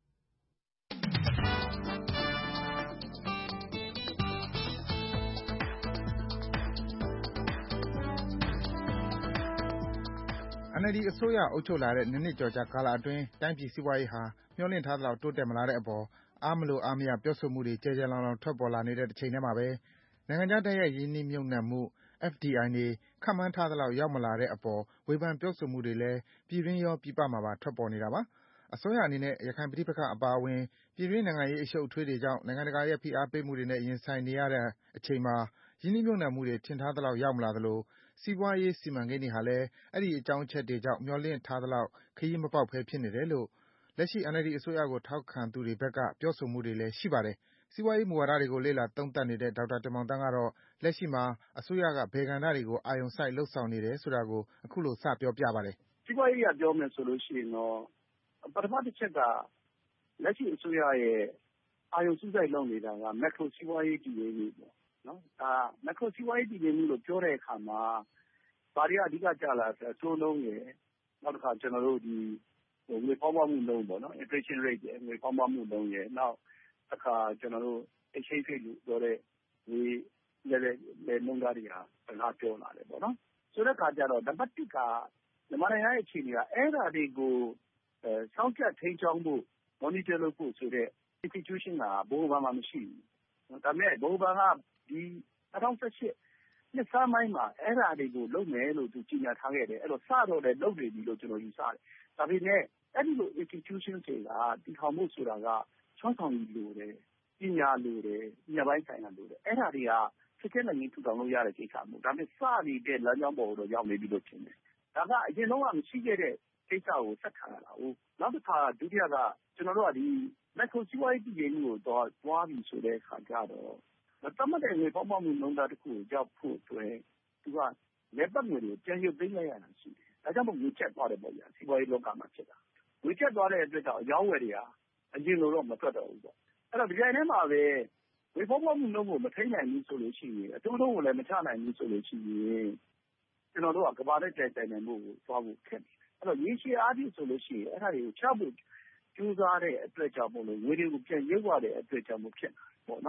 N L D အစိုးရအုပ်ချုပ်လာတဲ့နှစ်နှစ်ကျော်ကြာကာလအတွင်းတိုင်းပြည်စီးပွားရေးဟာမျှော်လင့်ထားသလောက်တိုးတက်မလာတဲ့အပေါ်အားမလိုအားမရပြောဆိုမှုတွေကျယ်ကျယ်လောင်လောင်ထွက်ပေါ်လာနေတဲ့တစ်ချိန်တည်းမှာပဲနိုင်ငံခြားတိုက်ရိုက်ရင်းနှီးမြှုပ်နှံမှု F D I တွေခန့်မှန်းထားသလောက်ရောက်မလာတဲ့အပေါ်ဝေဖန်ပြောဆိုမှုတွေလည်းပြည်တွင်းရောပြည်ပမှာပါထွက်ပေါ်နေတာပါ။အစိုးရအနေနဲ့ရခိုင်ပဋိပက္ခအပါအဝင်ပြည်တွင်းနိုင်ငံရေးအရှုပ်အထွေးတွေကြောင့်နိုင်ငံတကာရဲ့ဖိအားပေးမှုတွေနဲ့ရင်ဆိုင်နေရတဲ့အချိန်မှာရင်းနှီးမြှုပ်နှံမှုတွေထင်ထားသလောက်ရောက်မလာသလိုစီးပွားရေးစီမံကိန်းတွေဟာလည်းအဲဒီအကြောင်းအချက်တွေကြောင့်မျှော်လင့်ထားသလောက်ခရီးမပေါက်ဘဲဖြစ်နေတယ်လို့လက်ရှိ N L D အစိုးရကိုထောက်ခံသူတွေဘက်ကပြောဆိုမှုတွေလည်းရှိပါတယ်။စီးပွားရေးမူဝါဒတွေကိုလေ့လာသုံးသပ်နေတဲ့ဒေါက်တာတင်မောင်သန်းကတော့လက်ရှိမှာအစိုးရကဘယ်ကဏ္ဍတွေကိုအာရုံစိုက်လုပ်ဆောင်နေတယ်ဆိုတာကိုအခုလိုစပြောပြပါတယ်။စီးပွားရေးကပြောမယ်ဆိုလို့ရှိရင်တော့ပထမတစ်ချက်ကလက်ရှိအစိုးရရဲ့အာရုံစူးစိုက်လုပ်နေတာက macro စီးပွားရေးတည်ငြိမ်မှုပေါ့နော်။ဒါ macro စီးပွားရေးတည်ငြိမ်မှုလို့ပြောတဲ့အခါမှာဘာတွေကအဓိကကျလာလဲဆိုတော့အစိုးလုံးရယ်နောက်တစ်ခါကျွန်တော်တို့ဒီငွေဖောင်းပွားမှုနှုန်းပေါ့နော် inflation rate ရယ်ငွေဖောင်းပွားမှုနှုန်းရယ်နောက်တစ်ခါကျွန်တော်တို့ exchange rate လို့ပြောတဲ့ငွေလဲလဲနှုန်းသားတွေဟာစကားပြောလာတယ်ပေါ့နော်ဆိုတဲ့အခါကျတော့နံပါတ်တစ်ကမြန်မာနိုင်ငံရဲ့အခြေအနေကအဲ့ဒါတွေကိုအဲစောင့်ကြပ်ထိန်းချောင်းဖို့ monitor လုပ်ဖို့ဆိုတဲ့ institution ကဘိုးဘာမှမရှိဘူးဒါပေမဲ့ဘိုးဘာကဒီ၂၀၁၈နှစ်ဆန်းပိုင်းမှာအဲ့ဒါတွေကိုလုပ်မယ်လို့သူကြီးညာထားခဲ့တယ်အဲ့တော့စတော့လည်းလုပ်နေပြီလို့ကျွန်တော်ယူဆတယ်ဒါပေမဲ့အဲ့ဒီလို institution တွေကတည်ထောင်ဖို့ဆိုတာကချောဆောင်ရည်လိုတယ်ပညာလိုတယ်ပညာပိုင်းဆိုင်ရာလိုတယ်အဲ့ဒါတွေကဖြစ်တဲ့နိုင်ငံထူထောင်လို့ရတဲ့ကိစ္စမျိုးဒါပေမဲ့စနေတဲ့လမ်းကြောင်းပေါ်တော့ရောက်နေပြီလို့ထင်တယ်ဒါကအရင်တော့မရှိခဲ့တဲ့ကိစ္စကိုဆက်ခံရတာဟုတ်နောက်တစ်ခါဒုတိယကကျွန်တော်တို့ကဒီ macro စီးပွားရေးတည်ငြိမ်မှုကိုတော့တွားပြီဆိုတဲ့အခါကျတော့တမတ်တဲ့ငွေပေါင်းပေါင်းမှုနှုန်းသားတစ်ခုကိုရောက်ဖို့အတွက်သူကလက်ပတ်ငွေတွေကိုပြန်ရုပ်သိမ်းလိုက်ရတာရှိတယ်။ဒါကြောင့်မို့ငွေချက်သွားတယ်ပေါ့ဗျာစီးပွားရေးလောကမှာဖြစ်တာ။ငွေချက်သွားတဲ့အတွက်ကြောင့်အရောင်းဝယ်တွေဟာအရင်လိုတော့မထွက်တော့ဘူးပေါ့။အဲ့တော့ဒီတိုင်းထဲမှာပဲငွေပေါင်းပေါင်းမှုနှုန်းကိုမထိန်းနိုင်ဘူးဆိုလို့ရှိရင်အတိုးနှုန်းကိုလည်းမချနိုင်ဘူးဆိုလို့ရှိရင်ကျွန်တော်တို့ကကမ္ဘာနဲ့တိုင်တိုင်နိုင်မှုကိုသွားဖို့ခက်တယ်။အဲ့တော့ရေရှည်အားဖြင့်ဆိုလို့ရှိရင်အဲ့ဒါတွေကိုချဖို့ကြိုးစားတဲ့အတွက်ကြောင့်မို့လို့ငွေတွေကိုပြန်ရုပ်ရတဲ့အတွက်ကြောင့်မို့ဖြစ်တာပေါ့နော်။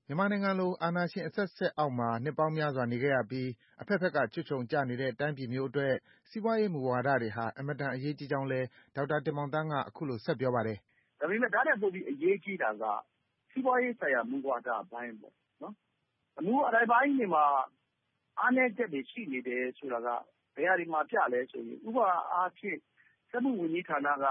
မြန်မာနိုင်ငံလိုအာဏာရှင်အဆက်ဆက်အောက်မှာနှစ်ပေါင်းများစွာနေခဲ့ရပြီးအဖက်ဖက်ကချွတ်ခြုံကျနေတဲ့တိုင်းပြည်မျိုးအတွက်စီးပွားရေးမူဝါဒတွေဟာအင်မတန်အရေးကြီးကြောင်းလည်းဒေါက်တာတင်မောင်သန်းကအခုလိုဆက်ပြောပါတယ်။ဒါပေမဲ့ဒါနဲ့ပိုပြီးအရေးကြီးတာကစီးပွားရေးဆိုင်ရာမူဝါဒပိုင်းပေါ့နော်။မူဝါဒပိုင်းတွေမှာအားနည်းချက်တွေရှိနေတယ်ဆိုတာကဘယ်ဟာဒီမှာပြလဲဆိုရင်ဥပမာအားဖြင့်စက်မှုဝန်ကြီးဌာနက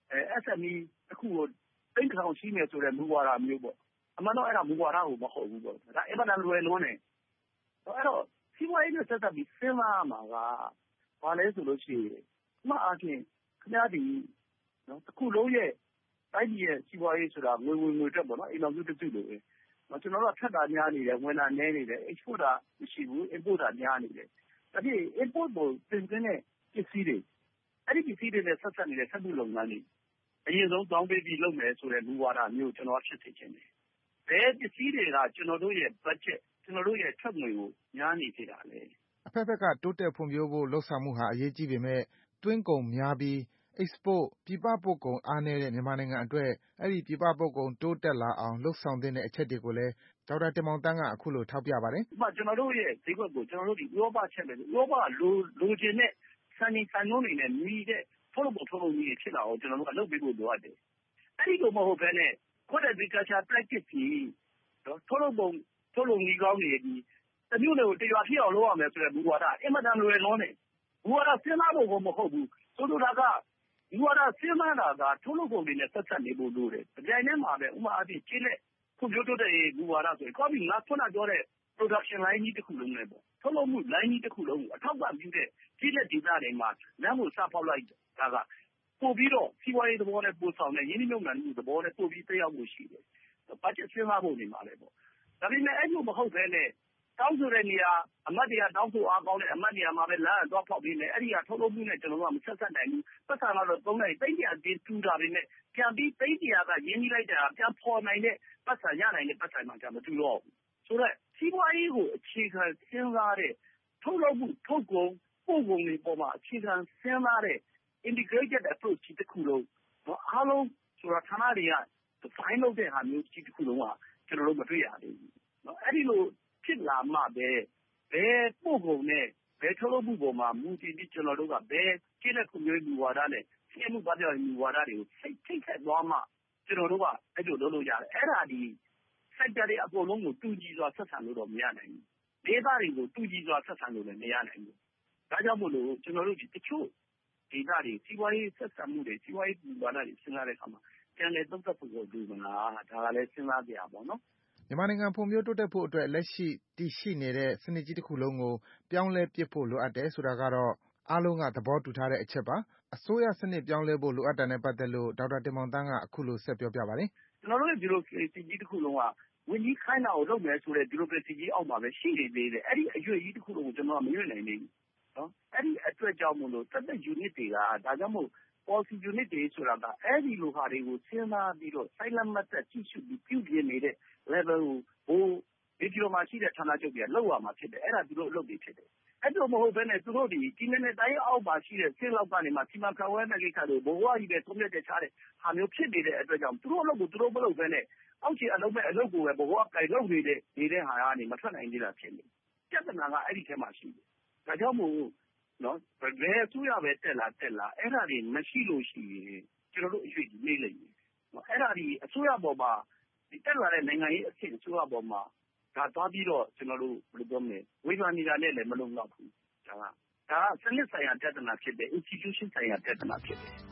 S M E တစ်ခုကိုသိန်းတစ်ထောင်ရှိမယ်ဆိုတဲ့မူဝါဒမျိုးပေါ့။အမှန်တော့အဲ့ဒါမူဝါဒကိုမဟုတ်ဘူးပေါ့။ဒါအင်မတန်လွယ်လွန်းတယ်။အဲ့တော့စီးပွားရေးနဲ့ဆက်သက်ပြီးစဉ်းစားရမှာကဘာလဲဆိုလို့ရှိရင်ဥပမာအားဖြင့်ခင်ဗျားဒီနော်တစ်ခုလုံးရဲ့တိုင်းပြည်ရဲ့စီးပွားရေးဆိုတာငွေဝင်ငွေတက်ပေါ့နော်အိမ်တော်စုတစ်စုလိုပဲ။ကျွန်တော်တို့ကထက်တာများနေတယ်ဝင်တာနည်းနေတယ် export တာမရှိဘူး import တာများနေတယ်။ဒါဖြင့် import ကိုတင်သွင်းတဲ့ပစ္စည်းတွေအဲ့ဒီပစ္စည်းတွေနဲ့ဆက်ဆက်နေတဲ့ဆက်မှုလုပ်ငန်းတွေအရင်ဆုံးတောင်းပေးပြီးလုပ်မယ်ဆိုတဲ့မူဝါဒမျိုးကျွန်တော်ဖြစ်စေချင်တယ်။ဘယ်ပစ္စည်းတွေကကျွန်တော်တို့ရဲ့ budget ကျွန်တော်တို့ရဲ့ထွက်ငွေကိုများနေသေးတာလေ။အဖက်ဖက်ကတိုးတက်ဖွံ့ဖြိုးဖို့လှုပ်ဆောင်မှုဟာအရေးကြီးပေမဲ့သွင်းကုန်များပြီး export ပြည်ပပို့ကုန်အားနည်းတဲ့မြန်မာနိုင်ငံအတွက်အဲ့ဒီပြည်ပပို့ကုန်တိုးတက်လာအောင်လှုပ်ဆောင်သင့်တဲ့အချက်တွေကိုလည်းဒေါက်တာတင်မောင်သန်းကအခုလိုထောက်ပြပါတယ်။ဥပမာကျွန်တော်တို့ရဲ့ဈေးကွက်ကိုကျွန်တော်တို့ဒီဥရောပချက်ပဲဥရောပလိုလိုချင်တဲ့စံချိန်စံနှုန်းတွေနဲ့မြည်တဲ့ထုတ်လုပ်ပုံထုတ်လုပ်နည်းတွေဖြစ်လာအောင်ကျွန်တော်တို့အလုပ်ပေးဖို့လိုအပ်တယ်။အဲ့ဒီလိုမဟုတ်ဘဲနဲ့ Code Agriculture Practice ကြီးနော်ထုတ်လုပ်ပုံထုတ်လုပ်နည်းကောင်းတွေဒီတမျိုးတွေကိုတရွာဖြစ်အောင်လုပ်ရမယ်ဆိုတဲ့မူဝါဒအင်မတန်လွယ်လွန်းတယ်။မူဝါဒစဉ်းစားဖို့မဟုတ်ဘူး။ဆိုလိုတာကမူဝါဒစဉ်းစားတာကထုတ်လုပ်ပုံတွေနဲ့ဆက်ဆက်နေဖို့လိုတယ်။ဒီတိုင်းမှာပဲဥပမာအဖြစ်ကျေးလက်ဖွံ့ဖြိုးတိုးတက်ရေးမူဝါဒဆိုရင်ကောပြီးငါခုနပြောတဲ့ production line ကြီးတစ်ခုလုံးနဲ့ပေါ့ထုတ်လုပ်မှု line ကြီးတစ်ခုလုံးကိုအထောက်အပံ့ပြုတဲ့ကျေးလက်ဒေသတွေမှာလမ်းကိုစဖောက်လိုက်တာကပို့ပြီးတော့စီးပွားရေးသဘောနဲ့ပို့ဆောင်တဲ့ရင်းနှီးမြှုပ်နှံမှုသဘောနဲ့ပို့ပြီးသက်ရောက်မှုရှိတယ်။ budget စဉ်းစားဖို့နေမှာလေပေါ့။ဒါပေမဲ့အဲ့လိုမဟုတ်ဘဲနဲ့တောင်းဆိုတဲ့နေရာအမတ်တွေကတောင်းဆိုအားကောင်းတဲ့အမတ်နေရာမှာပဲလမ်းအတော့ဖောက်ပြီးနေအဲ့ဒီကထုတ်လုပ်မှုနဲ့ကျွန်တော်တို့ကမဆက်ဆက်နိုင်ဘူးပတ်စံတော့သုံးနိုင်တိတ်တရာတင်တူတာတွေနဲ့ပြန်ပြီးတိတ်တရာကရင်းနှီးလိုက်တာပြန်ဖော်နိုင်တဲ့ပတ်စံရနိုင်တဲ့ပတ်စံမှကြမတူတော့ဘူးဆိုတော့စီးပွားရေးကိုအခြေခံစဉ်းစားတဲ့ထုတ်လုပ်မှုထုတ်ကုန်ပို့ကုန်တွေပေါ်မှာအခြေခံစဉ်းစားတဲ့ integrated approach တစ်ခုလုံးအားလုံးဆိုတာဌာနတွေက define လုပ်တဲ့ဟာမျိုးကြီးတစ်ခုလုံးကကျွန်တော်တို့မတွေ့ရသေးဘူးเนาะအဲ့ဒီလိုဖြစ်လာမှပဲဘယ်ပို့ကုန်နဲ့ဘယ်ထုတ်လုပ်မှုပေါ်မှာမူတည်ပြီးကျွန်တော်တို့ကဘယ်ကျင်းတဲ့ခုမျိုးမူဝါဒနဲ့ရှင်းမှုပတ်ပြောင်းမူဝါဒတွေကိုစိတ်ထိတ်ဆက်သွားမှကျွန်တော်တို့ကအဲ့လိုလုပ်လို့ရတယ်အဲ့ဒါဒီ sector တွေအကုန်လုံးကိုတူညီစွာဆက်ဆံလို့တော့မရနိုင်ဘူးဒေသတွေကိုတူညီစွာဆက်ဆံလို့လည်းမရနိုင်ဘူးဒါကြောင့်မို့လို့ကျွန်တော်တို့ဒီတချို့ဒေသတွေစီးပွားရေးဆက်ဆံမှုတွေစီးပွားရေးမူဝါဒတွေစဉ်းစားတဲ့အခါမှာကျန်တဲ့သုံးသပ်ဖို့လိုမလားဒါကလည်းစဉ်းစားကြရပါတော့မြန်မာနိုင်ငံဖွံ့ဖြိုးတိုးတက်ဖို့အတွက်လက်ရှိတည်ရှိနေတဲ့စနစ်ကြီးတစ်ခုလုံးကိုပြောင်းလဲပစ်ဖို့လိုအပ်တယ်ဆိုတာကတော့အားလုံးကသဘောတူထားတဲ့အချက်ပါအစိုးရစနစ်ပြောင်းလဲဖို့လိုအပ်တာနဲ့ပတ်သက်လို့ဒေါက်တာတင်မောင်သန်းကအခုလိုဆက်ပြောပြပါတယ်ကျွန်တော်တို့ရဲ့ဒီလိုစီကြီးတစ်ခုလုံးကဝန်ကြီးခိုင်းတာကိုလုပ်မယ်ဆိုတဲ့ဒီလိုပဲစီကြီးအောက်မှာပဲရှိနေသေးတယ်အဲ့ဒီအရွယ်ကြီးတစ်ခုလုံးကိုကျွန်တော်ကမရွေ့နိုင်သေးဘူးနော်အဲ့ဒီအတွက်ကြောင့်မို့လို့တက်တဲ့ unit တွေကဒါကြောင့်မို့ policy unit တွေဆိုတာကအဲ့ဒီလိုဟာတွေကိုစဉ်းစားပြီးတော့ silent method ကြည့်ရှုပြီးပြုပြင်နေတဲ့ level ကိုဟိုဒီလိုမှရှိတဲ့ဌာနချုပ်တွေကလောက်ရမှာဖြစ်တယ်အဲ့ဒါသူတို့အလုပ်တွေဖြစ်တယ်အဲ့လိုမဟုတ်ဘဲနဲ့သူတို့ဒီဒီနေ့နဲ့တိုင်းအောက်ပါရှိတဲ့ဆင်းလောက်ကနေမှစီမံခန့်ခွဲတဲ့ကိစ္စတွေဘဝကြီးပဲသုံးမြတ်တဲ့ချားတဲ့ဟာမျိုးဖြစ်နေတဲ့အတွက်ကြောင့်သူတို့အလုပ်ကိုသူတို့မလုပ်ဘဲနဲ့အောက်ခြေအလုပ်ပဲအလုပ်ကိုပဲဘဝကင်လုပ်နေတဲ့နေတဲ့ဟာကနေမထွက်နိုင်သေးတာဖြစ်နေပြဿနာကအဲ့ဒီထဲမှာရှိတယ်ဒါကြောင့်မို့နော်ဘယ်အစိုးရပဲတက်လာတက်လာအဲ့ဒါတွေမရှိလို့ရှိရင်ကျွန်တော်တို့အရွေ့ကြီးနေလိမ့်မယ်နော်အဲ့ဒါဒီအစိုးရပေါ်မှာဒီတက်လာတဲ့နိုင်ငံရေးအဆင့်အစိုးရပေါ်မှာဒါသွားပြီးတော့ကျွန်တော်တို့ဘယ်လိုပြောမလဲဝေဖန်နေတာနဲ့လည်းမလုံလောက်ဘူးဒါကဒါကစနစ်ဆိုင်ရာပြဿနာဖြစ်တယ် institution ဆိုင်ရာပြဿနာဖြစ်တယ်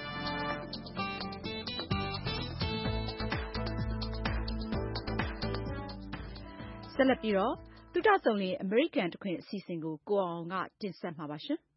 ဆက်လက်ပြီးတော့သုတစုံလင်အမေရိကန်တခွင်အစီအစဉ်ကိုကိုအောင်ကတင်ဆက်မှာပါရှင်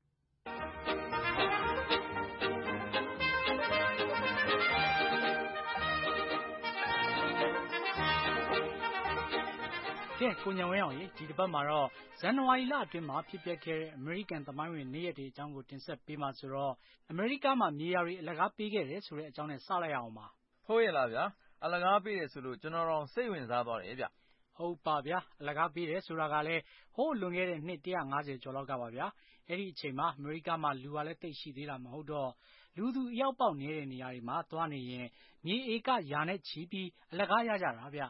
ကဲကိုညံဝဲအောင်ရေဒီတစ်ပတ်မှာတော့ဇန်နဝါရီလအတွင်းမှာဖြစ်ပျက်ခဲ့တဲ့အမေရိကန်သမိုင်းဝင်နေ့ရက်တွေအကြောင်းကိုတင်ဆက်ပေးမှာဆိုတော့အမေရိကမှာမြေယာတွေအလကားပေးခဲ့တယ်ဆိုတဲ့အကြောင်းနဲ့စလိုက်အောင်ပါဟုတ်ရဲ့လားဗျာအလကားပေးတယ်ဆိုလို့ကျွန်တော်တော့စိတ်ဝင်စားသွားတယ်ဗျဟုတ်ပါဗျာအလကားပေးတယ်ဆိုတာကလည်းဟိုးလွန်ခဲ့တဲ့နှစ်တစ်ရာငါးဆယ်ကျော်လောက်ကပါဗျာအဲ့ဒီအချိန်မှာအမေရိကမှာလူကလည်းတိတ်ရှိသေးတာမဟုတ်တော့လူသူအယောက်ပေါက်နေတဲ့နေရာတွေမှာသွားနေရင်မြေဧကရာနဲ့ချီပြီးအလကားရကြတာဗျ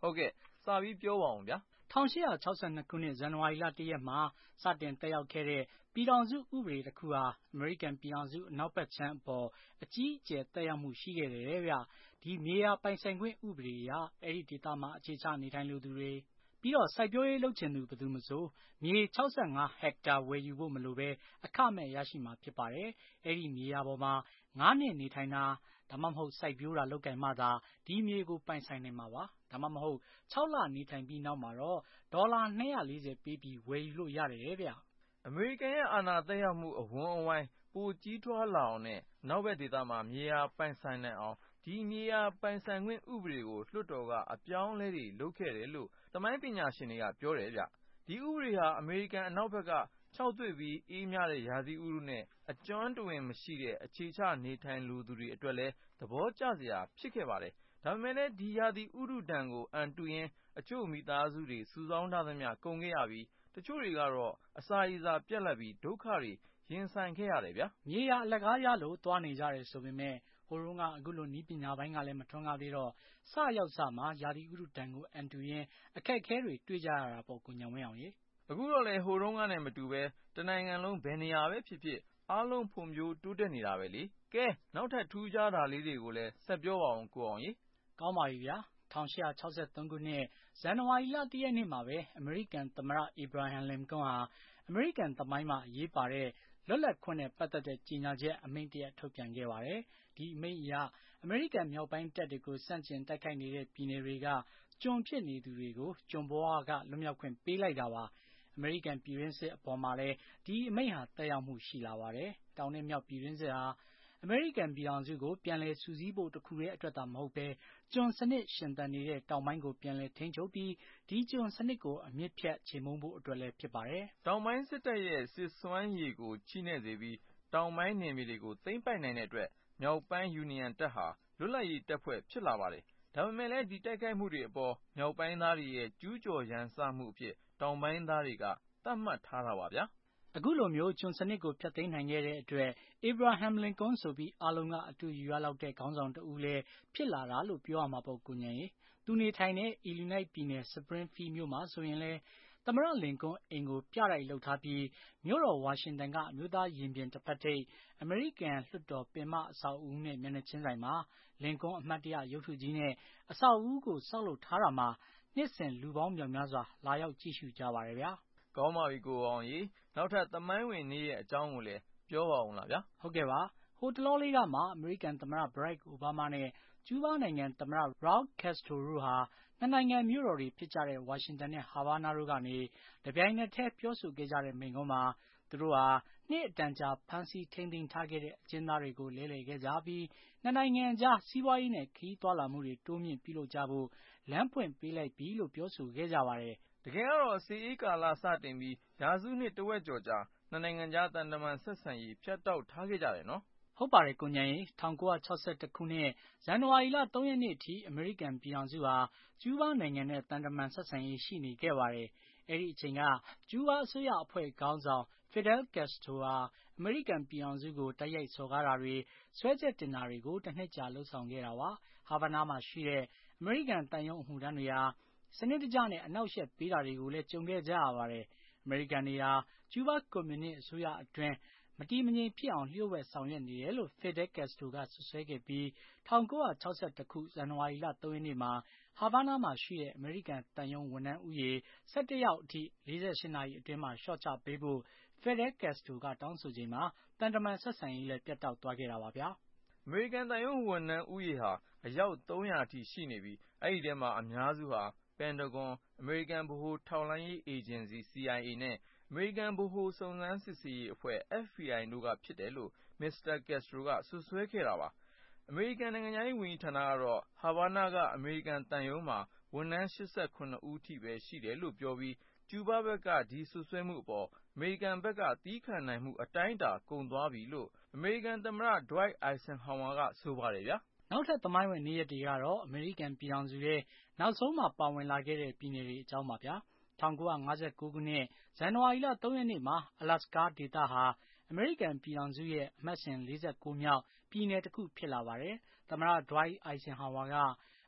ဟုတ်ကဲ့စပြီးပြောပါအောင်ဗျာ၁၈၆၂ ခုနှစ် ဇန်နဝါရီလ ၁ ရက်မှာစတင်သက်ရောက်ခဲ့တဲ့ပြည်ထောင်စုဥပဒေတစ်ခုဟာအမေရိကန်ပြည်ထောင်စုအနောက်ဘက်ခြမ်းအပေါ်အကြီးအကျယ်သက်ရောက်မှုရှိခဲ့တယ်ဗျ။ဒီမြေယာပိုင်ဆိုင်ခွင့်ဥပဒေအရအဲ့ဒီဒေသမှာအခြေချနေထိုင်လိုသူတွေပြီးတော့စိုက်ပျိုးရေးလုပ်ချင်သူဘယ်သူမဆိုမြေ ၆၅ ဟက်တာဝယ်ယူဖို့မလိုပဲအခမဲ့ရရှိမှာဖြစ်ပါတယ်။အဲ့ဒီမြေယာပေါ်မှာငါးနှစ်နေထိုင်တာဒါမှမဟုတ်စိုက်ပျိုးတာလုပ်ကိုင်မှသာဒီမြေကိုပိုင်ဆိုင်နိုင်မှာပါ။ဒါမှမဟုတ်၆လနေထိုင်ပြီးနောက်မှာတော့ဒေါ်လာ၂၄၀ပေးပြီးဝယ်ယူလို့ရတယ်ဗျ။အမေရိကန်ရဲ့အာဏာသက်ရောက်မှုအဝန်းအဝိုင်းပိုကြီးထွားလာအောင်နဲ့နောက်ဘက်ဒေသမှာမြေယာပိုင်ဆိုင်နိုင်အောင်ဒီမြေယာပိုင်ဆိုင်ခွင့်ဥပဒေကိုလွှတ်တော်ကအပြောင်းအလဲတွေလုပ်ခဲ့တယ်လို့သမိုင်းပညာရှင်တွေကပြောတယ်ဗျ။ဒီဥပဒေဟာအမေရိကန်အနောက်ဘက်ကခြောက်သွေ့ပြီးအေးမြတဲ့ရာသီဥတုနဲ့အကျွမ်းတဝင်မရှိတဲ့အခြေချနေထိုင်လိုသူတွေအတွက်လည်းသဘောကျစရာဖြစ်ခဲ့ပါတယ်။ဒါပေမဲ့လည်းဒီရာသီဥတုဒဏ်ကိုအန်တုရင်းအချို့မိသားစုတွေစုဆောင်းထားသမျှကုန်ခဲ့ရပြီးတချို့တွေကတော့အစာရေစာပြတ်လတ်ပြီးဒုက္ခတွေရင်ဆိုင်ခဲ့ရတယ်ဗျာ။မြေယာအလကားရလို့သွားနေကြတယ်ဆိုပေမဲ့ဟိုတုန်းကအခုလိုနည်းပညာပိုင်းကလည်းမထွန်းကားသေးတော့စရောက်စမှာရာသီဥတုဒဏ်ကိုအန်တုရင်းအခက်အခဲတွေတွေ့ကြရတာပေါ့ကိုညံဝင်းအောင်ရေအခုတော့လေဟိုတုန်းကနဲ့မတူပဲတနိုင်ငံလုံးဘယ်နေရာပဲဖြစ်ဖြစ်အားလုံးဖွံ့ဖြိုးတိုးတက်နေတာပဲလေကဲနောက်ထပ်ထူးခြားတာလေးတွေကိုလည်းဆက်ပြောပါအောင်ကိုအောင်ရေကောင်းပါပြီဗျာ၁၈၆၃ ခုနှစ်ဇန်နဝါရီလ ၁ ရက်နေ့မှာပဲအမေရိကန်သမ္မတအေဗရာဟမ်လင်ကွန်းဟာအမေရိကန်သမိုင်းမှာအရေးပါတဲ့လွတ်လပ်ခွင့်နဲ့ပတ်သက်တဲ့ကြေညာချက်အမိန့်တရပ်ထုတ်ပြန်ခဲ့ပါတယ်။ဒီအမိန့်အရအမေရိကန်မြောက်ပိုင်းတပ်တွေကိုစန့်ကျင်တိုက်ခိုက်နေတဲ့ပြည်နယ်တွေကကျွန်ဖြစ်နေသူတွေကိုကျွန်ဘဝကလွတ်မြောက်ခွင့်ပေးလိုက်တာပါ။အမေရိကန်ပြည်တွင်းစစ်အပေါ်မှာလည်းဒီအမိန့်ဟာသက်ရောက်မှုရှိလာပါတယ်။တောင်နဲ့မြောက်ပြည်တွင်းစစ်ဟာအမေရိကန်ပြည်ထောင်စုကိုပြန်လည်စုစည်းဖို့တခုတည်းအတွက်သာမဟုတ်ပဲကျွန်စနစ်ရှင်သန်နေတဲ့တောင်ပိုင်းကိုပြန်လည်ထိန်းချုပ်ပြီးဒီကျွန်စနစ်ကိုအမြင့်ဖြတ်ချေမှုန်းဖို့အတွက်လည်းဖြစ်ပါတယ်။တောင်ပိုင်းစစ်တပ်ရဲ့စစ်စွမ်းရည်ကိုချိနဲ့စေပြီးတောင်ပိုင်းနယ်မြေတွေကိုသိမ်းပိုက်နိုင်တဲ့အတွက်မြောက်ပိုင်းယူနီယံတပ်ဟာလွတ်လပ်ရေးတပ်ဖွဲ့ဖြစ်လာပါတယ်။ဒါပေမဲ့လည်းဒီတိုက်ခိုက်မှုတွေအပေါ်မြောက်ပိုင်းသားတွေရဲ့ကျူးကျော်ရန်စမှုအဖြစ်တောင်ပိုင်းသားတွေကသတ်မှတ်ထားတာပါဗျာ။အခုလိုမျိုးကျွန်စနစ်ကိုဖျက်သိမ်းနိုင်ခဲ့တဲ့အတွက်အေဗရာဟမ်လင်ကွန်းဆိုပြီးအားလုံးကအတူယူရလောက်တဲ့ခေါင်းဆောင်တဦးလည်းဖြစ်လာတာလို့ပြောရမှာပေါ့ကိုညံရေသူနေထိုင်တဲ့အီလီနိုက်ပြည်နယ်စပရင်ဖီမြို့မှာဆိုရင်လည်းသမ္မတလင်ကွန်းအိမ်ကိုပြတိုက်လုပ်ထားပြီးမြို့တော်ဝါရှင်တန်ကအမျိုးသားရင်ပြင်တစ်ဖက်ထိပ်အမေရိကန်လွှတ်တော်ပင်မအဆောက်အဦနဲ့မျက်နှာချင်းဆိုင်မှာလင်ကွန်းအမှတ်တရရုပ်ထုကြီးနဲ့အဆောက်အဦကိုဆောက်လုပ်ထားတာမှာနှစ်စဉ်လူပေါင်းမြောက်များစွာလာရောက်ကြည့်ရှုကြပါတယ်ဗျာကောင်းပါပြီကိုအောင်ရေနောက်ထပ်သမိုင်းဝင်နေ့ရဲ့အကြောင်းကိုလည်းပြောပါအောင်လားဗျာဟုတ်ကဲ့ပါဟိုတလောလေးကမှအမေရိကန်သမ္မတဘရက်အိုဘားမားနဲ့ကျူးဘားနိုင်ငံသမ္မတရော့ကက်စထရိုတို့ဟာနှစ်နိုင်ငံမြို့တော်တွေဖြစ်ကြတဲ့ဝါရှင်တန်နဲ့ဟာဗာနာတို့ကနေတပြိုင်နက်တည်းပြောဆိုခဲ့ကြတဲ့မိန့်ခွန်းမှာသူတို့ဟာနှစ်အတန်ကြာဖမ်းဆီးထိန်းသိမ်းထားခဲ့တဲ့အကျဉ်းသားတွေကိုလဲလှယ်ခဲ့ကြပြီးနှစ်နိုင်ငံကြားစီးပွားရေးနဲ့ခရီးသွားလာမှုတွေတိုးမြင့်ပြုလုပ်ကြဖို့လမ်းဖွင့်ပေးလိုက်ပြီလို့ပြောဆိုခဲ့ကြပါတယ်တကယ်တော့စစ်အေးကာလစတင်ပြီးရာစုနှစ်တဝက်ကျော်ကြာနှစ်နိုင်ငံကြားတန်တမန်ဆက်ဆံရေးဖြတ်တောက်ထားခဲ့ကြတယ်နော်ဟုတ်ပါတယ်ကိုညံရေ၁၉၆၁ ခုနှစ်ဇန်နဝါရီလ ၃ ရက်နေ့အထိအမေရိကန်ပြည်ထောင်စုဟာကျူးဘားနိုင်ငံနဲ့တန်တမန်ဆက်ဆံရေးရှိနေခဲ့ပါတယ်အဲ့ဒီအချိန်ကကျူးဘားအစိုးရအဖွဲ့ခေါင်းဆောင်ဖီဒဲလ်ကက်စထရိုဟာအမေရိကန်ပြည်ထောင်စုကိုတိုက်ရိုက်စော်ကားတာတွေဆွဲချက်တင်တာတွေကိုတစ်နှစ်ကြာလှုပ်ဆောင်ခဲ့တာပါဟာဗာနာမှာရှိတဲ့အမေရိကန်တန်ယုံအမှုထမ်းတွေဟာစနစ်တကျနဲ့အနောက်ရှက်ပေးတာတွေကိုလည်းကြုံခဲ့ကြရပါတယ်အမေရိကန်တွေဟာကျူးဘားကွန်မြူနစ်အစိုးရအတွင်းမတည်မငြိမ်ဖြစ်အောင်လျှို့ဝှက်ဆောင်ရွက်နေတယ်လို့ဖီဒဲလ်ကက်စထရိုကဆွဆွဲခဲ့ပြီး၁၉၆၁ ခုဇန်နဝါရီလ ၃ ရက်နေ့မှာဟာဗာနာမှာရှိတဲ့အမေရိကန်တန်ယုံဝန်ထမ်းဦးရေ၁၁ယောက်အထိ၄၈နာရီအတွင်းမှာလျှော့ချပေးဖို့ဖီဒဲလ်ကက်စထရိုကတောင်းဆိုချိန်မှာတန်တမန်ဆက်ဆံရေးလည်းပြတ်တောက်သွားခဲ့တာပါဗျာအမေရိကန်တန်ယုံဝန်ထမ်းဦးရေဟာအယောက်၃၀၀အထိရှိနေပြီးအဲ့ဒီထဲမှာအများစုဟာပန်တဂွန်အမေရိကန်ဗဟိုထောက်လှမ်းရေးအေဂျင်စီ စီ အိုင် အေ နဲ့အမေရိကန်ဗဟိုစုံစမ်းစစ်ဆေးရေးအဖွဲ့ အက်ဖ် ဘီ အိုင် တို့ကဖြစ်တယ်လို့မစ္စတာကက်စထရိုကဆွဆွဲခဲ့တာပါအမေရိကန်နိုင်ငံသားရေးဝန်ကြီးဌာနကတော့ဟာဗာနာကအမေရိကန်တန်ယုံမှာဝန်ထမ်း၈၇ဦးထိပဲရှိတယ်လို့ပြောပြီးကျူးဘားဘက်ကဒီဆွဆွဲမှုအပေါ်အမေရိကန်ဘက်ကသီးခံနိုင်မှုအတိုင်းအတာကုန်သွားပြီလို့အမေရိကန်သမ္မတဒွိုက်အိုင်ဆင်ဟောင်ဝါကဆိုပါတယ်ဗျာနောက်ထပ်သမိုင်းဝင်နေ့ရက်တွေကတော့အမေရိကန်ပြည်ထောင်စုရဲ့နောက်ဆုံးမှာပါဝင်လာခဲ့တဲ့ပြည်နယ်တွေအကြောင်းပါဗျာ၁၉၅၉ ခုနှစ်ဇန်နဝါရီလ ၃ ရက်နေ့မှာအလက်စကာဒေသဟာအမေရိကန်ပြည်ထောင်စုရဲ့အမှတ်စဉ်၄၉မြောက်ပြည်နယ်တစ်ခုဖြစ်လာပါတယ်သမ္မတဒွိုက်အိုင်ဆင်ဟောင်ဝါက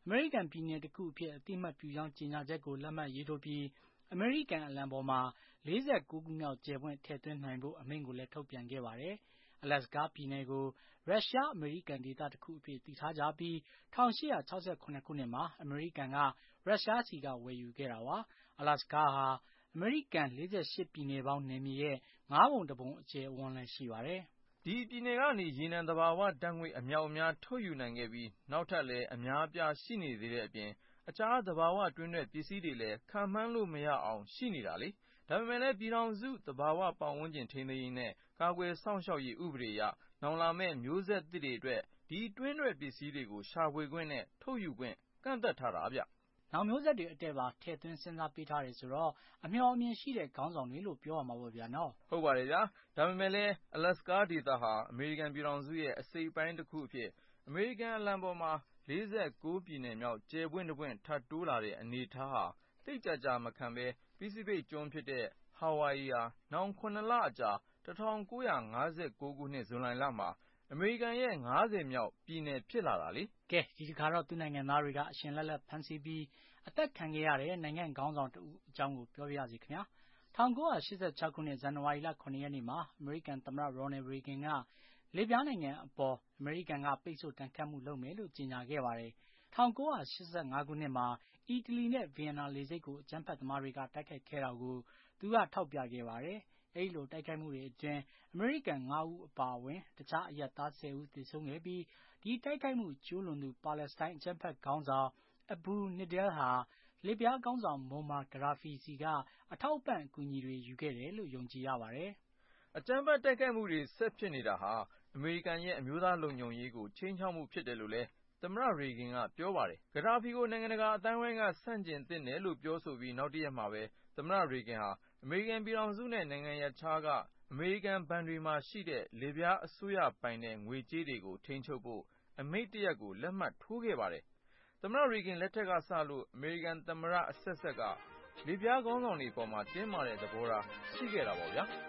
အမေရိကန်ပြည်နယ်တစ်ခုအဖြစ်အသိအမှတ်ပြုကြောင်းကြေညာချက်ကိုလက်မှတ်ရေးထိုးပြီးအမေရိကန်အလံပေါ်မှာလေးဆယ့်ကိုးခုမြောက်ကျယ်ပွင့်ထည့်သွင်းနိုင်ဖို့အမိန့်ကိုလည်းထုတ်ပြန်ခဲ့ပါတယ်။ အလက်စကာပြည်နယ်ကိုရုရှားအမေရိကန်ဒေသတစ်ခုအဖြစ်တည်ထားကြပြီး၁၈၆၇ခုနှစ်မှာအမေရိကန်ကရုရှားစီကဝယ်ယူခဲ့တာပါ။ အလက်စကာဟာအမေရိကန်လေးဆယ့်ရှစ်ပြည်နယ်ပေါင်းနယ်မြေရဲ့ငါးပုံတစ်ပုံအကျယ်အဝန်းလည်းရှိပါတယ်။ဒီပြည်နယ်ကနေရေနံသဘာဝဓာတ်ငွေ့အမြောက်အများထုတ်ယူနိုင်ခဲ့ပြီးနောက်ထပ်လည်းအများအပြားရှိနေသေးတဲ့အပြင်အခြားသဘာဝတွင်းထွက်ပစ္စည်းတွေလည်းခန့်မှန်းလို့မရအောင်ရှိနေတာလေ။ဒါပေမဲ့လည်းပြည်ထောင်စုသဘာဝပတ်ဝန်းကျင်ထိန်းသိမ်းရေးနဲ့ကာကွယ်စောင့်ရှောက်ရေးဥပဒေအရနောင်လာမယ့်မျိုးဆက်သစ်တွေအတွက်ဒီတွင်းထွက်ပစ္စည်းတွေကိုရှာဖွေခွင့်နဲ့ထုတ်ယူခွင့်ကန့်သတ်ထားတာဗျ။နောက်မျိုးဆက်တွေအတွက်ပါထည့်သွင်းစဉ်းစားပေးထားတယ်ဆိုတော့အမျှော်အမြင်ရှိတဲ့ခေါင်းဆောင်တွေလို့ပြောရမှာပေါ့ဗျာနော်။ဟုတ်ပါတယ်ဗျာ။ဒါပေမဲ့လည်းအလက်စကာဒေသဟာအမေရိကန်ပြည်ထောင်စုရဲ့အစိတ်အပိုင်းတစ်ခုအဖြစ်အမေရိကန်အလံပေါ်မှာလေးဆယ့်ကိုးပြည်နယ်မြောက်ကျယ်ပွင့်တစ်ပွင့်ထပ်တိုးလာတဲ့အနေအထားဟာသိပ်ကြာကြာမခံပဲပစိဖိတ်ကျွန်းဖြစ်တဲ့ဟာဝိုင်အီဟာနောင်ခုနှစ်လအကြာတစ်ထောင်ကိုးရာငါးဆယ့်ကိုးခုနှစ်ဇူလိုင်လမှာအမေရိကန်ရဲ့ငါးဆယ်မြောက်ပြည်နယ်ဖြစ်လာတာလေ။ကဲဒီတစ်ခါတော့သူနိုင်ငံသားတွေကအရှင်လက်လက်ဖမ်းဆီးပြီးအသက်ခံခဲ့ရတဲ့နိုင်ငံခေါင်းဆောင်တဦးအကြောင်းကိုပြောပြရစီခင်ဗျာ။၁၉၈၆ခုနှစ်ဇန်နဝါရီလခုနှစ်ရက်နေ့မှာအမေရိကန်သမ္မတရော်နယ်ရေဂင်ကလစ်ဗျားနိုင်ငံအပေါ်အမေရိကန်ကပိတ်ဆို့ဒဏ်ခတ်မှုလုပ်မယ်လို့ကြေညာခဲ့ပါတယ်။၁၉၈၅ခုနှစ်မှာအီတလီနဲ့ဗီယက်နာလေဆိပ်ကိုအကြမ်းဖက်သမားတွေကတိုက်ခိုက်ခဲ့တာကိုသူကထောက်ပြခဲ့ပါတယ်။အဲဒီလိုတိုက်ခိုက်မှုတွေအတွင်းအမေရိကန်ငါးဦးအပါအဝင်တခြားအရပ်သားဆယ်ဦးသေဆုံးခဲ့ပြီးဒီတိုက်ခိုက်မှုကျူးလွန်သူပါလက်စတိုင်းအကြမ်းဖက်ခေါင်းဆောင်အဘူနီဒဲလ်ဟာလစ်ဗျားခေါင်းဆောင်မိုမာဂဒါဖီစီကအထောက်အပံ့အကူအညီတွေယူခဲ့တယ်လို့ယုံကြည်ရပါတယ်။အကြမ်းဖက်တိုက်ခိုက်မှုတွေဆက်ဖြစ်နေတာဟာအမေရိကန်ရဲ့အမျိုးသားလုံခြုံရေးကိုခြိမ်းခြောက်မှုဖြစ်တယ်လို့လည်းသမ္မတရေဂင်ကပြောပါတယ်။ဂဒါဖီကိုနိုင်ငံတကာအသိုင်းအဝိုင်းကဆန့်ကျင်သင့်တယ်လို့ပြောဆိုပြီးနောက်တစ်ရက်မှာပဲသမ္မတရေဂင်ဟာအမေရိကန်ပြည်ထောင်စုနဲ့နိုင်ငံရပ်ခြားကအမေရိကန်ဘဏ်တွေမှာရှိတဲ့လစ်ဗျားအစိုးရပိုင်တဲ့ငွေကြေးတွေကိုထိန်းချုပ်ဖို့အမိန့်တစ်ရပ်ကိုလက်မှတ်ထိုးခဲ့ပါတယ်။သမ္မတရေဂင်လက်ထက်ကစလို့အမေရိကန်သမ္မတအဆက်ဆက်ကလစ်ဗျားခေါင်းဆောင်တွေပေါ်မှာတင်းမာတဲ့သဘောထားရှိခဲ့တာပေါ့ဗျာ။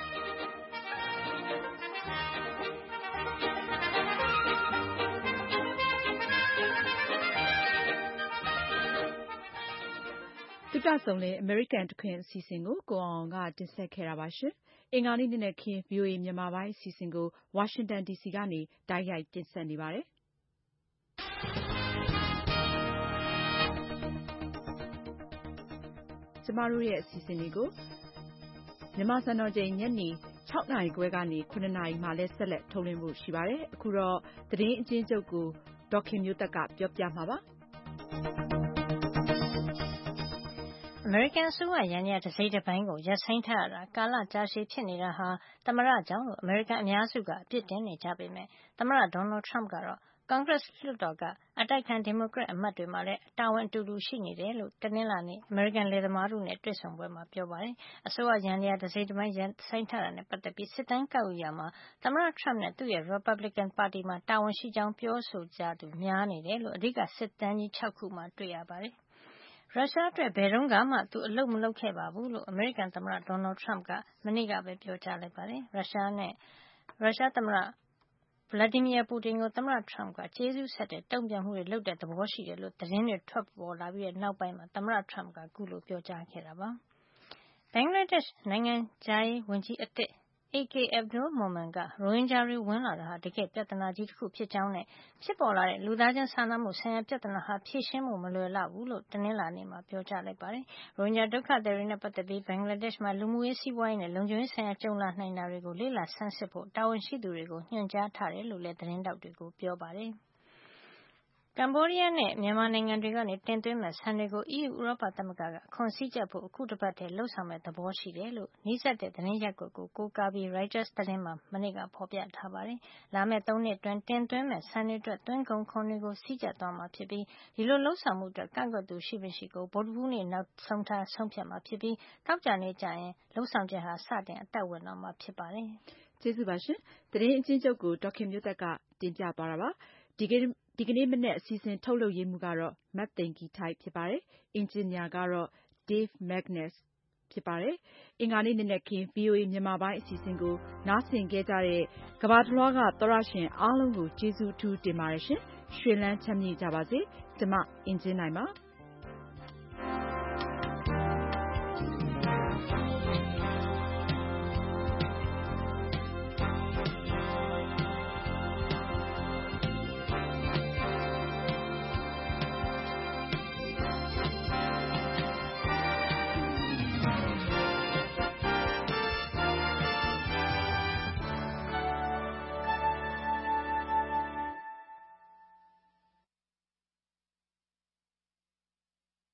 သုတဆုံလေအမေရိကန်တခွင်အစီအစဉ်ကိုကိုအောင်ကတင်ဆက်ခဲ့တာပါရှင်။အင်္ဂါနေ့နေ့နဲ့ခင်း ဗွီအိုအေမြန်မာပိုင်းအစီအစဉ်ကိုဝါရှင်တန်ဒီစီကနေတိုက်ရိုက်တင်ဆက်နေပါတယ်။ကျမတို့ရဲ့အစီအစဉ်တွေကိုမြန်မာစံတော်ချိန်ညနေ၆နာရီခွဲကနေခုနှစ်နာရီမှလည်းဆက်လက်ထုတ်လွှင့်ဖို့ရှိပါတယ်။အခုတော့သတင်းအကျဉ်းချုပ်ကိုဒေါ်ခင်မျိုးသက်ကပြောပြမှာပါ။အမေရိကန်အစိုးရယန္တရားတစိတ်တပိုင်းကိုရပ်ဆိုင်းထားရတာကာလကြာရှည်ဖြစ်နေတာဟာသမ္မတကြောင့်လို့အမေရိကန်အများစုကအပြစ်တင်နေကြပေမယ့်သမ္မတဒေါ်နယ်ထရမ့်ကတော့ကွန်ဂရက်လွှတ်တော်ကအတိုက်အခံဒီမိုကရက်အမတ်တွေမှာလည်းတာဝန်အတူတူရှိနေတယ်လို့တနင်္လာနေ့အမေရိကန်လယ်သမားတို့နဲ့တွေ့ဆုံပွဲမှာပြောပါတယ်။အစိုးရယန္တရားတစိတ်တပိုင်းရပ်ဆိုင်းထားတာနဲ့ပတ်သက်ပြီးစစ်တမ်းကောက်ယူရာမှာသမ္မတထရမ့်နဲ့သူ့ရဲ့ Republican ပါတီမှာတာဝန်ရှိကြောင်းပြောဆိုကြသူများနေတယ်လို့အဓိကစစ်တမ်းကြီး၆ခုမှာတွေ့ရပါတယ်။ရုရှားအတွက်ဘယ်တုန်းကမှသူအလုပ်မလုပ်ခဲ့ပါဘူးလို့အမေရိကန်သမ္မတဒေါ်နယ်ထရမ့်ကမနေ့ကပဲပြောကြားလိုက်ပါတယ်။ရုရှားနဲ့ရုရှားသမ္မတဗလာဒီမီယာပူတင်ကိုသမ္မတထရမ့်ကကျေးဇူးဆက်တဲ့တုံ့ပြန်မှုတွေလုပ်တဲ့သဘောရှိတယ်လို့သတင်းတွေထွက်ပေါ်လာပြီးနောက်ပိုင်းမှာသမ္မတထရမ့်ကအခုလိုပြောကြားခဲ့တာပါ။ဘင်္ဂလားဒေ့ရှ်နိုင်ငံခြားရေးဝန်ကြီးအသစ် အေ ကေ Abdul Momen ကရိုဟင်ဂျာတွေဝင်လာတာဟာတကယ့်ပြဿနာကြီးတစ်ခုဖြစ်ကြောင်းနဲ့ဖြစ်ပေါ်လာတဲ့လူသားချင်းစာနာမှုဆိုင်ရာပြဿနာဟာဖြေရှင်းဖို့မလွယ်လှဘူးလို့တနင်္လာနေ့မှာပြောကြားလိုက်ပါတယ်။ရိုဟင်ဂျာဒုက္ခသည်တွေနဲ့ပတ်သက်ပြီးဘင်္ဂလားဒေ့ရှ်မှာလူမှုရေးစီးပွားရေးနဲ့လုံခြုံရေးဆိုင်ရာကြုံလာနိုင်တာတွေကိုလေ့လာဆန်းစစ်ဖို့တာဝန်ရှိသူတွေကိုညွှန်ကြားထားတယ်လို့လည်းသတင်းထောက်တွေကိုပြောပါတယ်။ကမ္ဘောဒီးယားနဲ့မြန်မာနိုင်ငံတွေကနေတင်သွင်းမဲ့ဆန်တွေကိုအီးယူဥရောပသမဂ္ဂကအခွန်စည်းကြပ်ဖို့အခုတစ်ပတ်ထဲလှုပ်ဆောင်မဲ့သဘောရှိတယ်လို့နှိစက်တဲ့သတင်းရက်ကွက်ကိုကိုးကားပြီး Reuters သတင်းမှာမနေ့ကဖော်ပြထားပါတယ်။လာမယ့်သုံးနှစ်အတွင်းတင်သွင်းမဲ့ဆန်တွေအတွက်သွင်းကုန်ခွန်တွေကိုစည်းကြပ်သွားမှာဖြစ်ပြီးဒီလိုလှုပ်ဆောင်မှုအတွက်ကန့်ကွက်သူရှိမရှိကိုဗုဒ္ဓဟူးနေ့နောက်ဆုံးထားဆုံးဖြတ်မှာဖြစ်ပြီးတောက်ကြနေကြရင်လှုပ်ဆောင်ချက်ဟာစတင်အသက်ဝင်တော့မှာဖြစ်ပါတယ်။ကျေးဇူးပါရှင်။သတင်းအချင်းချုပ်ကိုဒေါက်ခင်မျိုးသက်ကတင်ပြသွားတာပါ။ဒီကနေ့ဒီကနေ့မနေ့အစီအစဉ်ထုတ်လုပ်ရေးမှုကတော့မတ်သိန်ကီထိုက်ဖြစ်ပါတယ်။အင်ဂျင်နီယာကတော့ Dave Magnus ဖြစ်ပါတယ်။အင်္ဂါနေ့နေ့နဲ့ခင်း ဗွီအိုအေမြန်မာပိုင်းအစီအစဉ်ကိုနားဆင်ခဲ့ကြတဲ့ကမ္ဘာတစ်လွှားကသောရရှင်အားလုံးကိုကျေးဇူးအထူးတင်ပါတယ်ရှင်။ရွှင်လန်းချမ်းမြေ့ကြပါစေ။ကျမအင်ကြင်းနိုင်ပါ။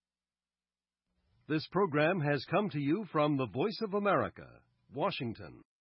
This program has come to you from the Voice of America, Washington.